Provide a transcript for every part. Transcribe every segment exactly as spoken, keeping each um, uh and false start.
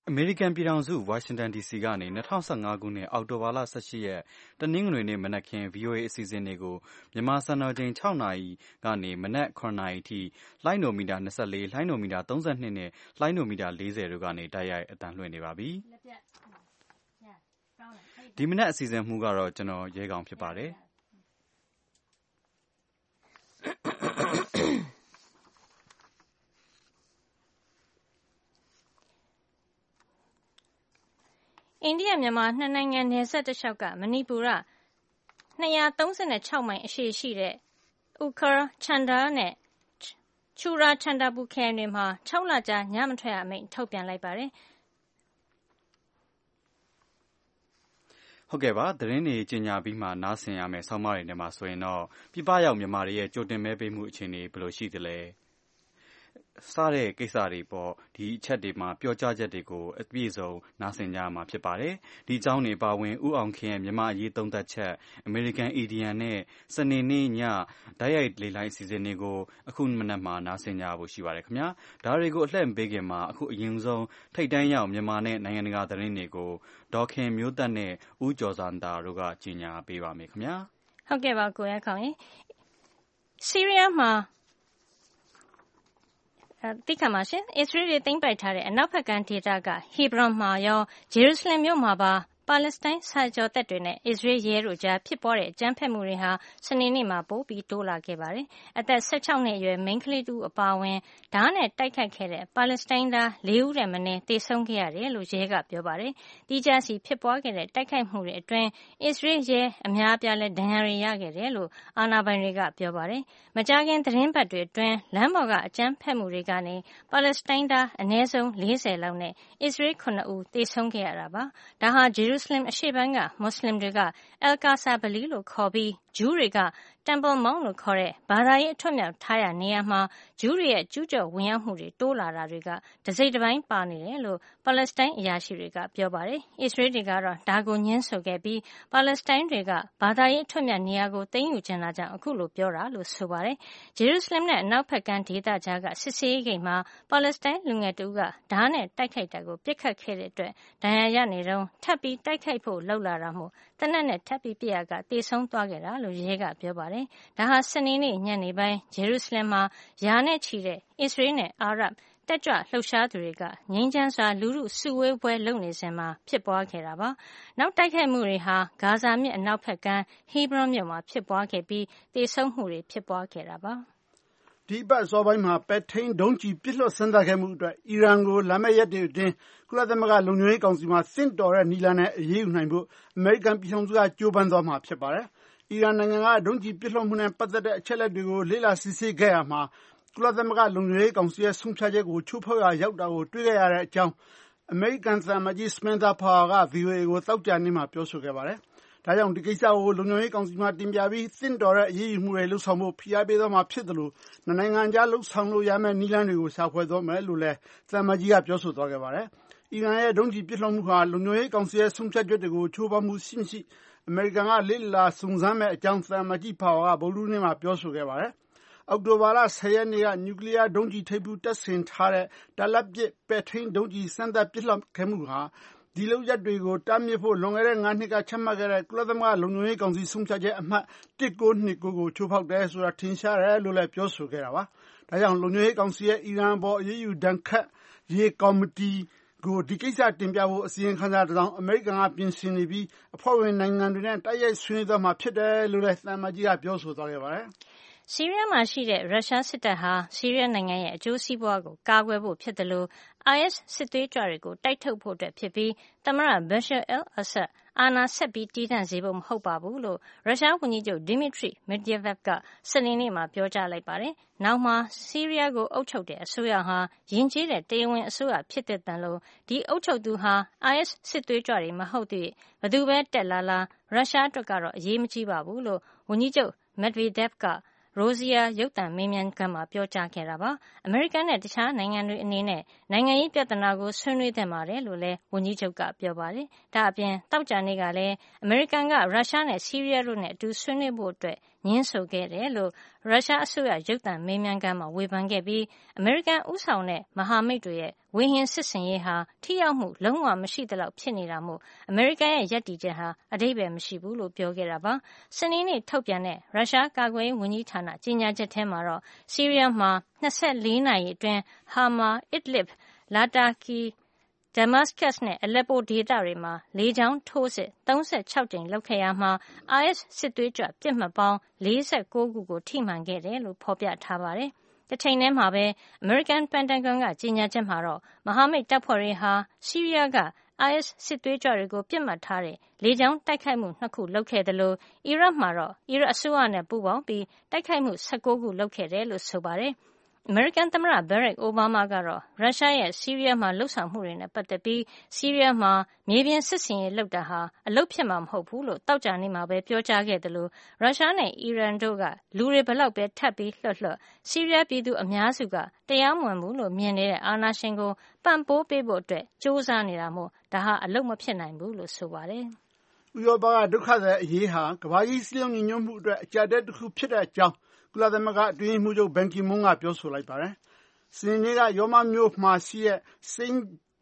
အမေရိကန်ပြည်ထောင်စုဝါရှင်တန်ဒီစီကနေ၂၀၁၅ခုနှစ်အောက်တိုဘာလ၁၈ရက်တနင်္ဂနွေနေ့မနက်ခင်း ဗွီအိုအေအစီအစဉ်တွေကိုမြန်မာစံတော်ချိန်၆နာရီကနေမနက်၇နာရီထိလိုင်းနိုမီတာ၂၄၊လိုင်းနိုမီတာ၃၂နဲ့လိုင်းနိုမီတာ၄၀တို့ကနေတိုက်ရိုက်အသံလွှင့်နေပါပြီ။ဒီမနက်အစီအစဉ်မှူးကတော့ကျွန်တော်ရဲကောင်ဖြစ်ပါတယ်။အိန္ဒိယမြန်မာနှစ်နိုင်ငံနယ်စပ်တစ်လျှောက်ကမဏိပူရ၂၃၆မိုင်အရှည်ရှိတဲ့ Ukhrul Chanda နဲ့ Churachandpur ခရိုင်တွေမှာ၆လကြာညမထွက်ရအမိန့်ထုတ်ပြန်လိုက်ပါတယ်။ဟုတ်ကဲ့ပါသတင်းတွေကြေညာပြီးမှနားဆင်ရမယ်ဆောင်းပါးတွေနဲ့မှာဆိုရင်တော့ပြည်ပရောက်မြန်မာတွေရဲ့ကြိုတင်မဲပေးမှုအခြေအနေဘယ်လိုရှိသလဲစတဲ့ကိစ္စတွေပေါ့ဒီအချက်တွေမှာပြောကြားချက်တွေကိုအပြည့်စုံနားဆင်ကြရမှာဖြစ်ပါတယ်ဒီအကြောင်းတွေပါဝင်ဥအောင်ခင်ရဲ့မြန်မာအရေးသုံးသပ်ချက်အမေရိကန် E D N နဲ့စနေနေ့ညဓာတ်ရိုက်လေလိုင်းအစီအစဉ်တွေကိုအခုမနက်မှာနားဆင်ကြဖို့ရှိပါတယ်ခင်ဗျာဒါတွေကိုအလှည့်မပေးခင်မှာအခုအရင်ဆုံးထိတ်တန်းရောက်မြန်မာနဲ့နိုင်ငံတကာသတင်းတွေကိုဒေါ်ခင်မျိုးသက်နဲ့ဦးကျော်စံတာတို့ကကြီးညာပေးပါမယ်ခင်ဗျာဟုတ်ကဲ့ပါကိုရခေါင်ရေဆီးရီးယားမှာတိခါမှာရှင်အစ္စရေးတွေသိမ်းပိုက်ထားတဲ့အနောက်ဘက်ကဒေသကဟေဘရွန်မှာရောဂျေရုဆလင်မြို့မှာပါပါလက်စတိုင်းစာကျော်တပ်တွေနဲ့အစ္စရေးရဲတို့ကြားဖြစ်ပေါ်တဲ့အကြမ်းဖက်မှုတွေဟာစနေနေ့မှာပိုပြီးတိုးလာခဲ့ပါတယ်။အသက်၁၆နှစ်အရွယ်မိန်းကလေးတူအပါအဝင်ဓားနဲ့တိုက်ခိုက်ခဲ့တဲ့ပါလက်စတိုင်းသား၄ဦးထက်မနည်းသေဆုံးခဲ့ရတယ်လို့ရဲကပြောပါတယ်။တီးခြားစီဖြစ်ပွားခဲ့တဲ့တိုက်ခိုက်မှုတွေအတွင်းအစ္စရေးရဲအများအပြားလည်းဒဏ်ရာတွေရခဲ့တယ်လို့အာဏာပိုင်တွေကပြောပါတယ်။မကြာခင်သတင်းပတ်တွေအတွင်းလမ်းပေါ်ကအကြမ်းဖက်မှုတွေကနေပါလက်စတိုင်းသားအနည်းဆုံး၄၀လောက်နဲ့အစ္စရေး၇ဦးသေဆုံးခဲ့ရတာပါ။ဒါဟာဂျေရုဆလင်အရှေ့ပိုင်းကမွတ်စလင်တွေက Al-Qasa Valley လို့ခေါ်ပြီးဂျူးတွေက Temple Mount လို့ခေါ်တဲ့ဘာသာရေးအထွတ်မြောက်ထားရာနေရာမှာဂျူးတွေရဲ့ကျူးကျော်ဝင်ရောက်မှုတွေတိုးလာတာတွေကတစိမ့်တစ်ပိုင်းပါနေတယ်လို့ပါလက်စတိုင်းအရာရှိတွေကပြောပါတယ်။အစ္စရေးတွေကတော့ဒါကိုညှင်းဆိုခဲ့ပြီးပါလက်စတိုင်းတွေကဘာသာရေးအထွတ်မြောက်နေရာကိုသိမ်းယူချင်တာကြောင့်အခုလိုပြောတာလို့ဆိုပါတယ်။ဂျေရုဆလင်နဲ့အနောက်ဘက်ကဒေသကြားကစစ်ဆေးရေးဂိတ်မှာပါလက်စတိုင်းလူငယ်တဦးကဓားနဲ့တိုက်ခိုက်တာကိုပြစ်ခတ်ခဲ့တဲ့အတွက်ဒဏ်ရာရနေတုန်းထပ်ပြီးတိုက်ခိုက်ဖို့လှုပ်လာတာမို့သေနတ်နဲ့ထပ်ပြီးပစ်ရကသေဆုံးသွားခဲ့တာလို့ရဲကပြောပါတယ်။ဒါဟာစနေနေ့ညနေပိုင်းဂျေရုဆလင်မှာယာနဲ့ချီတဲ့အစ္စရေးနဲ့အာရပ်တက်ကြွလှုပ်ရှားသူတွေကငြိမ်းချမ်းစွာလူထုစုဝေးပွဲလုပ်နေစဉ်မှာဖြစ်ပွားခဲ့တာပါ။နောက်တိုက်ခိုက်မှုတွေဟာဂါဇာမြစ်အနောက်ဘက်ကမ်းဟေဘရွန်မြို့မှာဖြစ်ပွားခဲ့ပြီးသေဆုံးမှုတွေဖြစ်ပွားခဲ့တာပါ။ဒီပတ်စောပိုင်းမှာပဲထိန်ဒုံးကျည်ပစ်လွှတ်စမ်းသပ်ခဲ့မှုအတွက်အီရန်ကိုလာမယ့်ရက်တွေအတွင်းကုလသမဂ္ဂလုံခြုံရေးကောင်စီမှာသင့်တော်တဲ့နည်းလမ်းနဲ့အရေးယူနိုင်ဖို့အမေရိကန်ပြည်ထောင်စုကကြိုးပမ်းသွားမှာဖြစ်ပါတယ်။အီရန်နိုင်ငံကဒုံးကျည်ပစ်လွှတ်မှုနဲ့ပတ်သက်တဲ့အချက်အလက်တွေကိုလေ့လာစစ်ဆေးခဲ့ရမှာကုလသမဂ္ဂလုံခြုံရေးကောင်စီရဲ့ဆုံးဖြတ်ချက်ကိုချိုးဖောက်ရာရောက်တာကိုတွေ့ခဲ့ရတဲ့အကြောင်းအမေရိကန်သံအမတ်ကြီး Samantha Power က ဗွီအိုအေကိုသောကြာနေ့မှာပြောဆိုခဲ့ပါတယ်။ဒါကြောင့်ဒီကိစ္စကိုလုံခြုံရေးကောင်စီမှာတင်ပြပြီးသင့်တော်တဲ့အရေးယူမှုတွေလှုပ်ဆောင်ဖို့ဖိအားပေးသွားမှာဖြစ်တယ်လို့နှစ်နိုင်ငံကြားလှုပ်ဆောင်လို့ရမယ့်နည်းလမ်းတွေကိုရှာဖွေသွားမယ်လို့လည်းသံအမတ်ကြီးကပြောဆိုသွားခဲ့ပါတယ်။အီရန်ရဲ့ဒုံးကျည်ပစ်လွှတ်မှုဟာလုံခြုံရေးကောင်စီရဲ့ဆုံးဖြတ်ချက်တွေကိုချိုးဖောက်မှုရှိမရှိအမေရိကန်ကလေ့လာစုံစမ်းမယ့်အကြောင်းသံအမတ်ကြီး Power ကဗုဒ္ဓဟူးနေ့မှာပြောဆိုခဲ့ပါတယ်။အောက်တိုဘာလ၁၀ရက်နေ့ကနျူကလ িয়ার ဒုံးကျည်ထိပ်ဖူးတပ်ဆင်ထားတဲ့တာလတ်ပစ်ပဲ့ထိန်းဒုံးကျည်စမ်းသပ်ပစ်လွှတ်ခဲ့မှုဟာဒီလုပ်ရပ်တွေကိုတားမြစ်ဖို့လွန်ခဲ့တဲ့၅နှစ်ကချမှတ်ခဲ့တဲ့ကုလသမဂ္ဂလုံခြုံရေးကောင်စီဆုံးဖြတ်ချက်အမှတ်၁၉၂၉ကိုချိုးဖောက်တယ်ဆိုတာထင်ရှားတယ်လို့လည်းပြောဆိုခဲ့တာပါ။ဒါကြောင့်လုံခြုံရေးကောင်စီရဲ့အီရန်အပေါ်အရေးယူဒဏ်ခတ်ရေးကော်မတီကိုဒီကိစ္စတင်ပြဖို့အစီရင်ခံစာတစ်စောင်အမေရိကန်ကပြင်ဆင်နေပြီးအဖွဲ့ဝင်နိုင်ငံတွေနဲ့တိုက်ရိုက်ဆွေးနွေးသွားမှာဖြစ်တယ်လို့လည်းသံအမတ်ကြီးကပြောဆိုသွားခဲ့ပါတယ်။ဆီးရီးယားမှာရှိတဲ့ရုရှားစစ်တပ်ဟာဆီးရီးယားနိုင်ငံရဲ့အကျိုးစီးပွားကိုကာကွယ်ဖို့ဖြစ်တယ်လို့ I S စစ်သွေးကြွတွေကိုတိုက်ထုတ်ဖို့အတွက်ဖြစ်ပြီးသမ္မတ Bashar al-Assad အာဏာဆက်ပြီးတည်တံ့စေဖို့မဟုတ်ပါဘူးလို့ရုရှားဝန်ကြီးချုပ် Dmitry Medvedev ကစနေနေ့မှာပြောကြားလိုက်ပါတယ်။နောက်မှာဆီးရီးယားကိုအုပ်ချုပ်တဲ့အစိုးရဟာယဉ်ကျေးတဲ့တရားဝင်အစိုးရဖြစ်တဲ့တန်လို့ဒီအုပ်ချုပ်သူဟာ I S စစ်သွေးကြွတွေမဟုတ်သေးဘယ်သူပဲတက်လာလာရုရှားအတွက်ကတော့အရေးမကြီးပါဘူးလို့ဝန်ကြီးချုပ် Medvedev ကရိုဇီယာရုပ်သံမေးမြန်းခန်းမှာပြောကြားခဲ့တာပါ။အမေရိကန်နဲ့တခြားနိုင်ငံတွေအနေနဲ့နိုင်ငံရေးပြဿနာကိုဆွေးနွေးသင့်ပါတယ်လို့လည်းဝန်ကြီးချုပ်ကပြောပါတယ်။ဒါအပြင်သောကြာနေ့ကလည်းအမေရိကန်ကရုရှားနဲ့ဆီးရီးယားတို့နဲ့အတူဆွေးနွေးဖို့အတွက်ငြင်းဆိုခဲ့တယ်လို့ရုရှားအစိုးရရုပ်သံမေးမြန်းခန်းမှာဝေဖန်ခဲ့ပြီးအမေရိကန်ဦးဆောင်တဲ့မဟာမိတ်တွေရဲ့ဝေဟင်စစ်ဆင်ရေးဟာထိရောက်မှုလုံးဝမရှိသလောက်ဖြစ်နေတာမို့အမေရိကန်ရဲ့ရပ်တည်ချက်ဟာအဓိပ္ပာယ်မရှိဘူးလို့ပြောခဲ့တာပါ။စနေနေ့ထုတ်ပြန်တဲ့ရုရှားကာကွယ်ရေးဝန်ကြီးဌာနကြေညာချက်ထဲမှာတော့ဆီးရီးယားမှာ၂၄နာရီအတွင်းဟာမာ၊အစ်လစ်၊လာတာကီဒမတ်စကတ်နဲ့အလက်ပိုဒေသတွေမှာလေကြောင်းထိုးစစ်၃၆ကြိမ်လုပ်ခဲ့ရမှာအိုင်အက်စ်စစ်သွေးကြွပစ်မှတ်ပေါင်း၄၉ခုကိုထိမှန်ခဲ့တယ်လို့ဖော်ပြထားပါတယ်။တချိန်တည်းမှာပဲအမေရိကန်ပန်တဂွန်ကကြေညာချက်မှာတော့မဟာမိတ်တပ်ဖွဲ့တွေဟာဆီးရီးယားကအိုင်အက်စ်စစ်သွေးကြွတွေကိုပစ်မှတ်ထားတဲ့လေကြောင်းတိုက်ခိုက်မှုနှစ်ခုလုပ်ခဲ့တယ်လို့အီရတ်မှာတော့အီရတ်အစိုးရနဲ့ပူးပေါင်းပြီးတိုက်ခိုက်မှု၁၉ခုလုပ်ခဲ့တယ်လို့ဆိုပါတယ်။အမေရိကန်သမ္မတဘရက်အိုဘားမားကတော့ရုရှားရဲ့ဆီးရီးယားမှာလှုပ်ဆောင်မှုတွေနဲ့ပတ်သက်ပြီးဆီးရီးယားမှာမြေပြင်စစ်ဆင်ရေးလုပ်တာဟာအလုပ်ဖြစ်မှာမဟုတ်ဘူးလို့သောကြာနေ့မှာပဲပြောကြားခဲ့တယ်လို့ရုရှားနဲ့အီရန်တို့ကလူတွေဘလောက်ပဲထပ်ပြီးလွှတ်လွှတ်ဆီးရီးယားပြည်သူအများစုကတရားမဝင်ဘူးလို့မြင်နေတဲ့အာဏာရှင်ကိုပံ့ပိုးပေးဖို့အတွက်စ조사နေတာမို့ဒါဟာအလုပ်မဖြစ်နိုင်ဘူးလို့ဆိုပါတယ်။ဥရောပကဒုက္ခသည်အရေးဟာကမ္ဘာကြီးစည်းလုံးညီညွတ်မှုအတွက်အကြက်တဲတစ်ခုဖြစ်တဲ့အကြောင်းကုလသမဂ္ဂအတွင်းရေးမှူးချုပ်ဘန်ကီမွန်းကပြောဆိုလိုက်ပါတယ်။စနေနေ့ကရောမမြို့မှာရှိတဲ့ Saint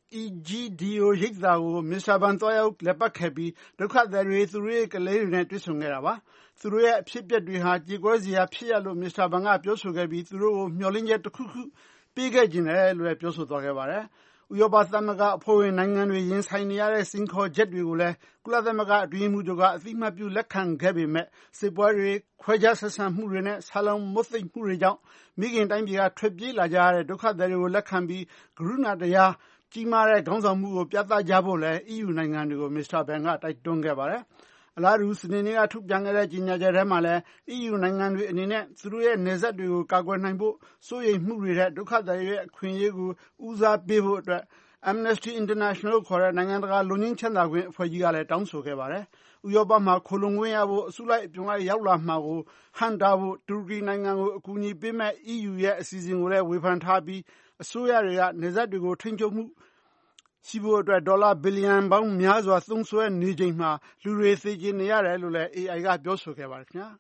Egidio ရိပ်သာကိုမစ္စတာဘန်သွားရောက်လက်ပတ်ခဲ့ပြီးဒုက္ခသည်တွေသူတို့ရဲ့ကလေးတွေနဲ့တွေ့ဆုံခဲ့တာပါ။သူတို့ရဲ့အဖြစ်အပျက်တွေဟာကြေကွဲစရာဖြစ်ရလို့မစ္စတာဘန်ကပြောဆိုခဲ့ပြီးသူတို့ကိုမျှော်လင့်ချက်တစ်ခုခုပေးခဲ့ခြင်းတယ်လို့လည်းပြောဆိုသွားခဲ့ပါတယ်။ဥရောပသမဂ္ဂအဖွဲ့ဝင်နိုင်ငံတွေရင်ဆိုင်နေရတဲ့စိန်ခေါ်ချက်တွေကိုလည်းကုလသမဂ္ဂအတွင်းရေးမှူးချုပ်ကအသိအမှတ်ပြုလက်ခံခဲ့ပေမဲ့စစ်ပွဲတွေခွဲခြားဆက်ဆံမှုတွေနဲ့ဆာလောင်မွတ်သိပ်မှုတွေကြောင့်မိခင်တိုင်းပြည်ကထွက်ပြေးလာကြရတဲ့ဒုက္ခသည်တွေကိုလက်ခံပြီးကရုဏာတရားကြီးမားတဲ့ခေါင်းဆောင်မှုကိုပြသကြဖို့လည်း အီးယူ နိုင်ငံတွေကိုမစ္စတာဘန်ကတိုက်တွန်းခဲ့ပါတယ်။အလားတူစနေနေ့ကထုတ်ပြန်ခဲ့တဲ့ကြေညာချက်ထဲမှာလည်း အီးယူ နိုင်ငံတွေအနေနဲ့သူတို့ရဲ့နယ်စပ်တွေကိုကာကွယ်နိုင်ဖို့စိုးရိမ်မှုတွေတဲ့ဒုက္ခသည်ရဲ့အခွင့်အရေးကိုဦးစားပေးဖို့အတွက် Amnesty International ခေါ်တဲ့နိုင်ငံတကာလွတ်ငြိမ်းချမ်းသာခွင့်အဖွဲ့ကြီးကလည်းတောင်းဆိုခဲ့ပါတယ်။ဥရောပမှာခိုလှုံခွင့်ရဖို့အစုလိုက်အပြုံလိုက်ရောက်လာမှာကိုဟန့်တားဖို့တူရကီနိုင်ငံကိုအကူအညီပေးမဲ့ အီးယူ ရဲ့အစီအစဉ်ကိုလည်းဝေဖန်ထားပြီးအစိုးရတွေကနယ်စပ်တွေကိုထိန်းချုပ်မှုရှိဖို့အတွက်ဒေါ်လာဘီလီယံပေါင်းများစွာသုံးစွဲနေချိန်မှာလူတွေသေကျေနေရတယ်လို့လည်း အေအိုင် ကပြောဆိုခဲ့ပါတယ်ခင်ဗျာ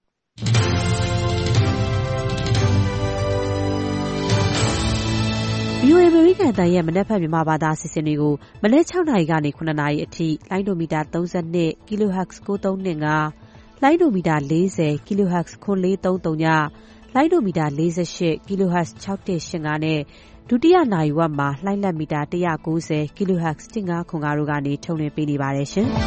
။ ဗွီအိုအေ အမေရိကန်အသံရဲ့မနက်ဖြန်မြန်မာဘာသာအစီအစဉ်တွေကိုမနက်၆နာရီကနေ၇နာရီအထိလိုင်းဒိုမီတာ၃၂ kHz ၉၃၂၅ လိုင်းဒိုမီတာ၄၀ kHz ခွန်၄၃၃ည လိုင်းဒိုမီတာ၄၈ kHz ၆၁၈၅နဲ့ဒုတိယနာရီဝက်မှာလှိုင်းလက်မီတာ၁၉၀ kHz ၁၅ခွန်၅တို့ကနေထုတ်လွှင့်ပေးနေပါတယ်ရှင်။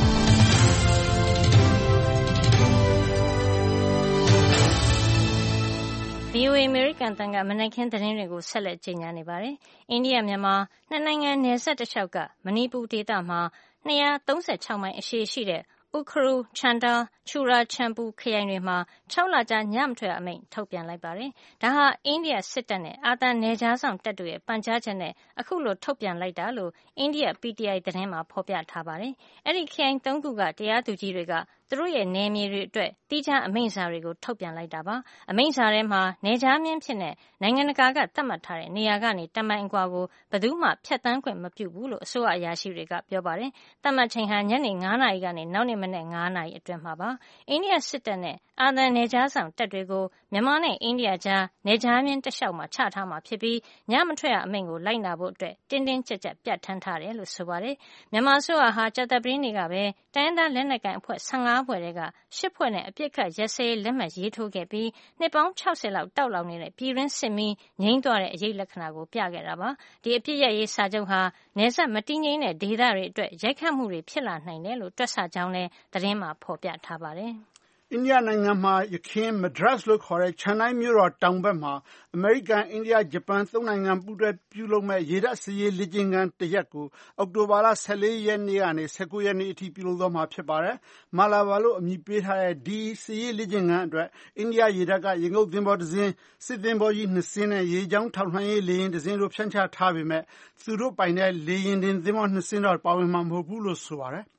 ဗွီအိုအေ အမေရိကန်အသံကမနက်ခင်းသတင်းတွေကိုဆက်လက်ကြေညာနေပါတယ်။အိန္ဒိယမြန်မာနှစ်နိုင်ငံနယ်စပ်တလျှောက်ကမဏိပူဒေသမှာ၂၃၆မိုင်အရှည်ရှိတဲ့ဥခရု၊ချန်ဒါ၊ချူရာချန်ပူခရိုင်တွေမှာ၆လကြာညမထွက်ရအမိန့်ထုတ်ပြန်လိုက်ပါတယ်။ဒါဟာအိန္ဒိယစစ်တပ်နဲ့အာသံနယ်ခြားစောင့်တပ်တို့ရဲ့ပန်ကြားချက်နဲ့အခုလိုထုတ်ပြန်လိုက်တာလို့အိန္ဒိယ ပီတီအိုင် သတင်းမှာဖော်ပြထားပါတယ်။အဲဒီခရိုင်သုံးခုကတရားသူကြီးတွေကသူတို့ရဲ့နယ်မြေတွေအတွက်သီးခြားအမိန့်စာတွေကိုထုတ်ပြန်လိုက်တာပါ။အမိန့်စာထဲမှာနယ်ခြားမျဉ်းဖြစ်တဲ့နိုင်ငံတကာကသတ်မှတ်ထားတဲ့နေရာကနေတမိုင်အကွာကိုဘယ်သူမှဖြတ်သန်းခွင့်မပြုဘူးလို့အစိုးရအရာရှိတွေကပြောပါတယ်။သတ်မှတ်ချိန်ဟာညနေ၅နာရီကနေနောက်နေ့မနက်၅နာရီအတွင်းမှာပါ။အိန္ဒိယစစ်တပ်နဲ့အာသံနယ်ခြားဆောင်တပ်တွေကိုမြန်မာနဲ့အိန္ဒိယကြားနယ်ခြားမျဉ်းတလျှောက်မှာချထားမှာဖြစ်ပြီးညမထွက်ရအမိန့်ကိုလိုက်နာဖို့အတွက်တင်းတင်းကြပ်ကြပ်ပြဋ္ဌာန်းထားတယ်လို့ဆိုပါတယ်။မြန်မာအစိုးရဟာကြာသပတေးနေ့ကပဲတိုင်းရင်းသားလက်နက်ကိုင်အဖွဲ့၁၅ဖွဲ့ထဲက၈ဖွဲ့နဲ့အပစ်အခတ်ရပ်စဲရေးလက်မှတ်ရေးထိုးခဲ့ပြီးနှစ်ပေါင်း၆၀လောက်တောက်လောင်နေတဲ့ပြည်တွင်းစစ်မီးငြိမ်းသွားတဲ့အရေးလက္ခဏာကိုပြခဲ့တာပါ။ဒီအပစ်ရပ်ရေးစာချုပ်ဟာနယ်စပ်မတည်ငြိမ်တဲ့ဒေသတွေအတွက်ရိုက်ခတ်မှုတွေဖြစ်လာနိုင်တယ်လို့တွက်ဆကြောင်းလည်းသတင်းမှာဖော်ပြထားပါတယ်။အိန္ဒိယနိုင်ငံမှာယခင်မဒရက်လို့ခေါ်တဲ့ချန်နိုင်မြို့တော်တောင်ဘက်မှာအမေရိကန်အိန္ဒိယဂျပန်သုံးနိုင်ငံပူးတွဲပြုလုပ်မဲ့ရေတပ်စစ်ရေးလေ့ကျင့်ခန်းတစ်ရက်ကိုအောက်တိုဘာလ၁၄ရက်နေ့ကနေ၁၉ရက်နေ့အထိပြုလုပ်သွားမှာဖြစ်ပါတယ်။မာလာဘာလို့အမည်ပေးထားတဲ့ဒီစစ်ရေးလေ့ကျင့်ခန်းအတွက်အိန္ဒိယရေတပ်ကရေငုပ်သင်္ဘောတစ်စင်းစစ်သင်္ဘောကြီးနှစ်စင်းနဲ့ရေကြောင်းထောက်လှမ်းရေးလေယာဉ်တစ်စင်းတို့ဖြန့်ချထားပေမဲ့သူတို့ပိုင်တဲ့လေယာဉ်တင်သင်္ဘောနှစ်စင်းတော့ပါဝင်မှာမဟုတ်ဘူးလို့ဆိုပါတယ်။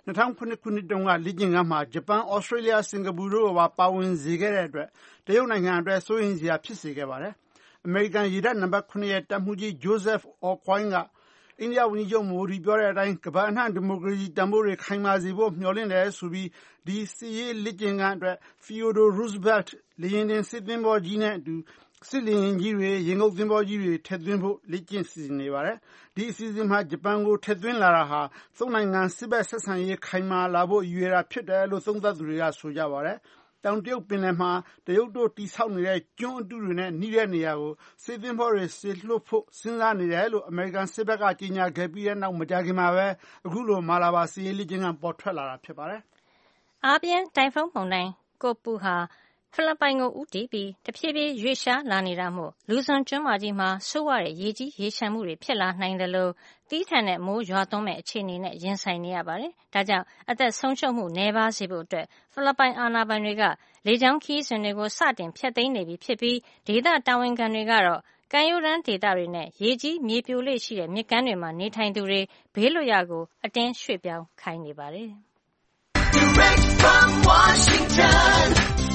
၂၀၀၇ ခုနှစ်တုန်းကလေ့ကျင့်ခန်းမှာဂျပန်၊ဩစတြေးလျ၊စင်ကာပူတို့ကိုပါပါဝင်စေခဲ့တဲ့အတွက်တရုတ်နိုင်ငံအတွက်စိုးရိမ်စရာဖြစ်စေခဲ့ပါတယ်။အမေရိကန်ရေတပ်နံပါတ်၇ရဲ့တပ်မှူးကြီး Joseph Aucoin ကအိန္ဒိယဝန်ကြီးချုပ်မိုဒီပြောတဲ့အတိုင်းကမ္ဘာအနှံ့ဒီမိုကရေစီတန်ဖိုးတွေခိုင်မာစေဖို့မျှော်လင့်တယ်ဆိုပြီးဒီစစ်ရေးလေ့ကျင့်ခန်းအတွက် Theodore Roosevelt လေယာဉ်တင်စစ်သင်္ဘောကြီးနဲ့အတူစစ်လေယာဉ်ကြီးတွေရေငုပ်သင်္ဘောကြီးတွေထည့်သွင်းဖို့လေ့ကျင့်စီစဉ်နေပါတယ်။ဒီအစီအစဉ်မှာဂျပန်ကိုထည့်သွင်းလာတာဟာသုံးနိုင်ငံစစ်ဘက်ဆက်ဆံရေးခိုင်မာလာဖို့ရည်ရွယ်တာဖြစ်တယ်လို့သုံးသပ်သူတွေကဆိုကြပါတယ်။တောင်တရုတ်ပင်လယ်မှာတရုတ်တို့တည်ဆောက်နေတဲ့ကျွန်းအတုတွေနဲ့နှီးတဲ့နေရာကိုစစ်သင်္ဘောတွေစေလွှတ်ဖို့စဉ်းစားနေတယ်လို့အမေရိကန်စစ်ဘက်ကကြေညာခဲ့ပြီးတဲ့နောက်မကြာခင်မှာပဲအခုလိုမာလာဘာစစ်ရေးလေ့ကျင့်ခန်းပေါ်ထွက်လာတာဖြစ်ပါတယ်။အားပြင်းတိုင်ဖုန်းမုန်တိုင်းကိုပူဟာဖိလစ်ပိုင်ကိုဦးတည်ပြီးတဖြည်းဖြည်းရွေ့ရှားလာနေတာမို့လူဇွန်ကျွန်းမကြီးမှာဆိုးဝါးတဲ့ရေကြီးရေလျှံမှုတွေဖြစ်လာနိုင်တယ်လို့သည်းထန်တဲ့မိုးရွာသွန်းမဲ့အခြေအနေနဲ့ရင်ဆိုင်နေရပါတယ်။ဒါကြောင့်အသက်ဆုံးရှုံးမှုနည်းပါးစေဖို့အတွက်ဖိလစ်ပိုင်အာဏာပိုင်တွေကလေကြောင်းခရီးစဉ်တွေကိုစတင်ဖျက်သိမ်းနေပြီဖြစ်ပြီးဒေသတာဝန်ခံတွေကတော့ကမ်းရိုးတန်းဒေသတွေနဲ့ရေကြီးမြေပြိုလေ့ရှိတဲ့မြစ်ကမ်းတွေမှာနေထိုင်သူတွေဘေးလွတ်ရာကိုအတင်းရွှေ့ပြောင်းခိုင်းနေပါတယ်။ Direct from Washington,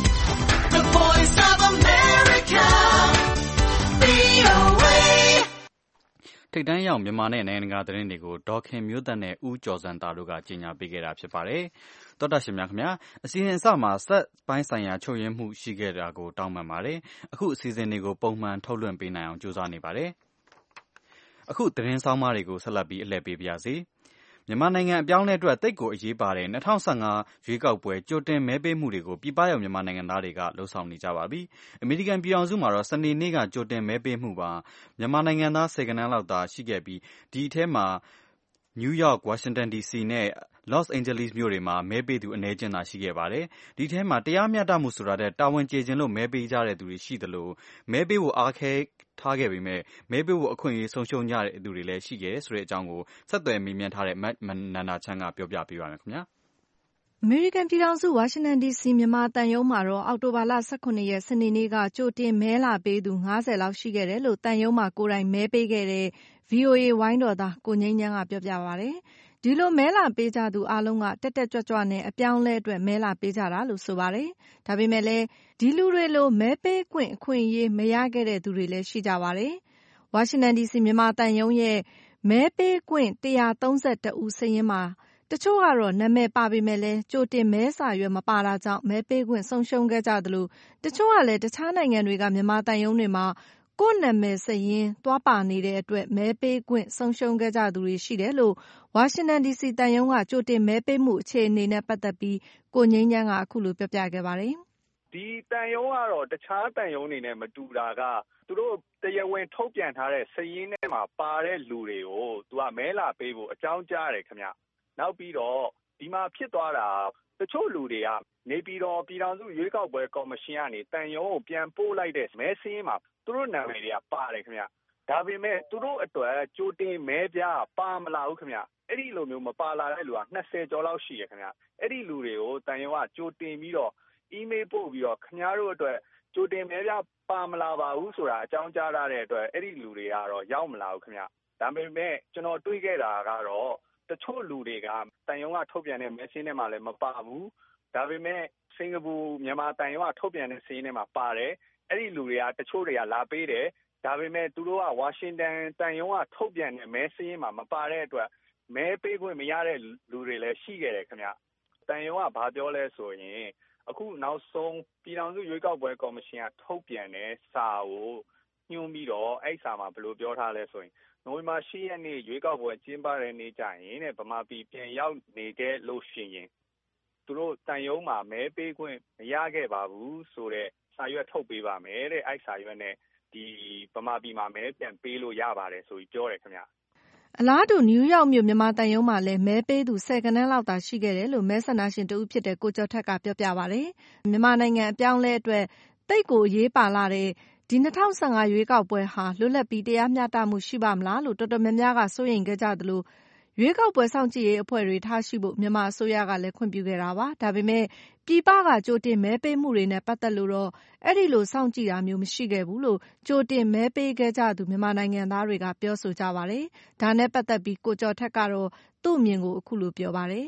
the Voice of America, ဗွီအိုအေထိပ်တန်းရောက်မြန်မာနဲ့နိုင်ငံတကာသတင်းတွေကိုဒေါ်ခင်မျိုးသက်နဲ့ဦးကျော်စံသားတို့ကကြေညာပေးခဲ့တာဖြစ်ပါတယ်။သောတာရှင်များခင်ဗျာအစီအစဉ်အစမှာစက်ပိုင်းဆိုင်ရာချုပ်ရင်းမှုရှိခဲ့တာကိုတောင်းပန်ပါတယ်။အခုအစီအစဉ်တွေကိုပုံမှန်ထုတ်လွှင့်ပေးနိုင်အောင်ကြိုးစားနေပါတယ်။အခုသတင်းဆောင်မတွေကိုဆက်လက်ပြီးအလှည့်ပေးပါရစေ။မြန်မာနိုင်ငံအပြောင်းအလဲအတွက်သိပ်ကိုအရေးပါတဲ့၂၀၁၅ရွေးကောက်ပွဲကြိုတင်မဲပေးမှုတွေကိုပြည်ပရောက်မြန်မာနိုင်ငံသားတွေကလှုံ့ဆော်နေကြပါပြီ။အမေရိကန်ပြည်ထောင်စုမှာတော့စနေနေ့ကကြိုတင်မဲပေးမှုပါမြန်မာနိုင်ငံသားဆယ်ဂဏန်းလောက်သာရှိခဲ့ပြီးဒီအထဲမှာနယူးယောက်၊ဝါရှင်တန်ဒီစီနဲ့လော့စ်အိန်ဂျလိစ်မြို့တွေမှာမဲပေးသူအနည်းအကျဉ်းသာရှိခဲ့ပါတယ်။ဒီထဲမှာတရားမျှတမှုဆိုတာထက်တာဝန်ကျေချင်လို့မဲပေးကြတဲ့သူတွေရှိသလိုမဲပေးဖို့အားခဲထားခဲ့ပေမဲ့မဲပေးဖို့အခွင့်အရေးဆုံးရှုံးကြတဲ့သူတွေလည်းရှိခဲ့တယ်ဆိုတဲ့အကြောင်းကိုဆက်သွယ်မေးမြန်းထားတဲ့မနန္ဒာချမ်းကပြောပြပေးပါမယ်ခင်ဗျာ။အမေရိကန်ပြည်ထောင်စုဝါရှင်တန်ဒီစီမြန်မာသံရုံးမှာတော့အောက်တိုဘာလ၁၇ရက်စနေနေ့ကကြိုတင်မဲလာပေးသူ၅၀လောက်ရှိခဲ့တယ်လို့သံရုံးမှာကိုယ်တိုင်မဲပေးခဲ့တဲ့ ဗွီအိုအေဝိုင်းတော်သားကိုငြိမ်းချမ်းကပြောပြပါတယ်။ဒီလိုမဲလာပေးကြသူအားလုံးကတက်တက်ကြွကြွနဲ့အပြောင်းအလဲအတွက်မဲလာပေးကြတာလို့ဆိုပါတယ်။ဒါပေမဲ့လည်းဒီလူတွေလိုမဲပေးခွင့်အခွင့်အရေးမရခဲ့တဲ့သူတွေလည်းရှိကြပါတယ်။ဝါရှင်တန်ဒီစီမြန်မာသံရုံးရဲ့မဲပေးခွင့်၁၃၁ဦးစာရင်းမှာတချို့ကတော့နာမည်ပါပေမဲ့လည်းကြိုတင်မဲစာရွက်မပါတာကြောင့်မဲပေးခွင့်ဆုံးရှုံးခဲ့ကြသလိုတချို့ကလည်းတခြားနိုင်ငံတွေကမြန်မာသံရုံးတွေမှာကိုယ့်နာမည်စာရင်းသွားပါနေတဲ့အတွက်မဲပေးခွင့်ဆုံးရှုံးခဲ့ကြသူတွေရှိတယ်လို့ဝါရှင်တန်ဒီစီသံရုံးကကြိုတင်မဲပေးမှုအခြေအနေနဲ့ပတ်သက်ပြီးကိုငြိမ်းချမ်းကအခုလိုပြောပြခဲ့ပါတယ်။ဒီတန်ရုံးကတော့တခြားတန်ရုံးတွေနဲ့မတူတာကသူတို့တရားဝင်ထုတ်ပြန်ထားတဲ့စာရင်းထဲမှာပါတဲ့လူတွေကိုသူကမဲလာပေးဖို့အကြောင်းကြားတယ်ခင်ဗျ။နောက်ပြီးတော့ဒီမှာဖြစ်သွားတာတချို့လူတွေကနေပြည်တော်ပြည်ထောင်စုရွေးကောက်ပွဲကော်မရှင်ကနေတန်ရုံးကိုပြန်ပို့လိုက်တဲ့မဲစာရင်းမှာသူတို့နာမည်တွေကပါတယ်ခင်ဗျ။ဒါပေမဲ့သူတို့အတွက်ကြိုတင်မဲပြပါမလာဘူးခင်ဗျ။အဲ့ဒီလိုမျိုးမပါလာတဲ့လူက၂၀ကျော်လောက်ရှိရခင်ဗျ။အဲ့ဒီလူတွေကိုတန်ရုံးကကြိုတင်ပြီးတော့အီးမေးလ်ပို့ပြီးတော့ခင်ဗျားတို့အတွက်ကြိုတင်မဲပြပါမလာပါဘူးဆိုတာအကြောင်းကြားထားတဲ့အတွက်အဲ့ဒီလူတွေကတော့ရောက်မလာဘူးခင်ဗျ။ဒါပေမဲ့ကျွန်တော်တွေးခဲ့တာကတော့တချို့လူတွေကတန်ရုံးကထုတ်ပြန်တဲ့မဲစာရင်းထဲမှာလည်းမပါဘူး။ဒါပေမဲ့စင်ကာပူမြန်မာတန်ရုံးကထုတ်ပြန်တဲ့စာရင်းထဲမှာပါတယ်။အဲ့ဒီလူတွေကတချို့တွေကလာပေးတယ်။ဒါပေမဲ့သူတို့ကဝါရှင်တန်တန်ရုံးကထုတ်ပြန်တဲ့မဲစာရင်းမှာမပါတဲ့အတွက်မဲပေးခွင့်မရတဲ့လူတွေလည်းရှိခဲ့တယ်ခင်ဗျ။တန်ရုံးကဘာပြောလဲဆိုရင်အခုနောက်ဆုံးပြည်ထောင်စုရွေးကောက်ပွဲကော်မရှင်ကထုတ်ပြန်တဲ့စာကိုညွှန်းပြီးတော့အဲ့စာမှာဘယ်လိုပြောထားလဲဆိုရင်နိုဝင်ဘာ၈ရက်နေ့ရွေးကောက်ပွဲကျင်းပတဲ့နေ့ကျရင်တဲ့ဗမာပြည်ပြန်ရောက်နေခဲ့လို့ရှိရင်သူတို့တန်ရုံးမှာမဲပေးခွင့်မရခဲ့ပါဘူးဆိုတဲ့စာရွက်ထုတ်ပေးပါမယ်တဲ့အဲ့စာရွက်နဲ့ဒီဗမာပြည်မှာမဲပြန်ပေးလို့ရပါတယ်ဆိုပြီးပြောတယ်ခင်ဗျအလားတူနယူးယောက်မြို့မြန်မာသံရုံးမှာလည်းမဲပေးသူဆယ်ဂဏန်းလောက်သာရှိခဲ့တယ်လို့မဲဆန္ဒရှင်တဦးဖြစ်တဲ့ကိုကျော်ထက်ကပြောပြပါတယ်။မြန်မာနိုင်ငံအပြောင်းအလဲအတွက်သိပ်ကိုအရေးပါလာတဲ့ဒီ၂၀၁၅ရွေးကောက်ပွဲဟာလွတ်လပ်ပြီးတရားမျှတမှုရှိပါမလားလို့တော်တော်များများကစိုးရိမ်ခဲ့ကြသလိုရွေးကောက်ပွဲစောင့်ကြည့်ရေးအဖွဲ့တွေထားရှိဖို့မြန်မာအစိုးရကလည်းခွင့်ပြုခဲ့တာပါ။ဒါပေမဲ့ပြည်ပကကြိုတင်မဲပေးမှုတွေနဲ့ပတ်သက်လို့တော့အဲ့ဒီလိုစောင့်ကြည့်တာမျိုးမရှိခဲ့ဘူးလို့ကြိုတင်မဲပေးခဲ့ကြသူမြန်မာနိုင်ငံသားတွေကပြောဆိုကြပါတယ်။ဒါနဲ့ပတ်သက်ပြီးကိုကျော်ထက်ကတော့သူ့အမြင်ကိုအခုလိုပြောပါတယ်။ကျ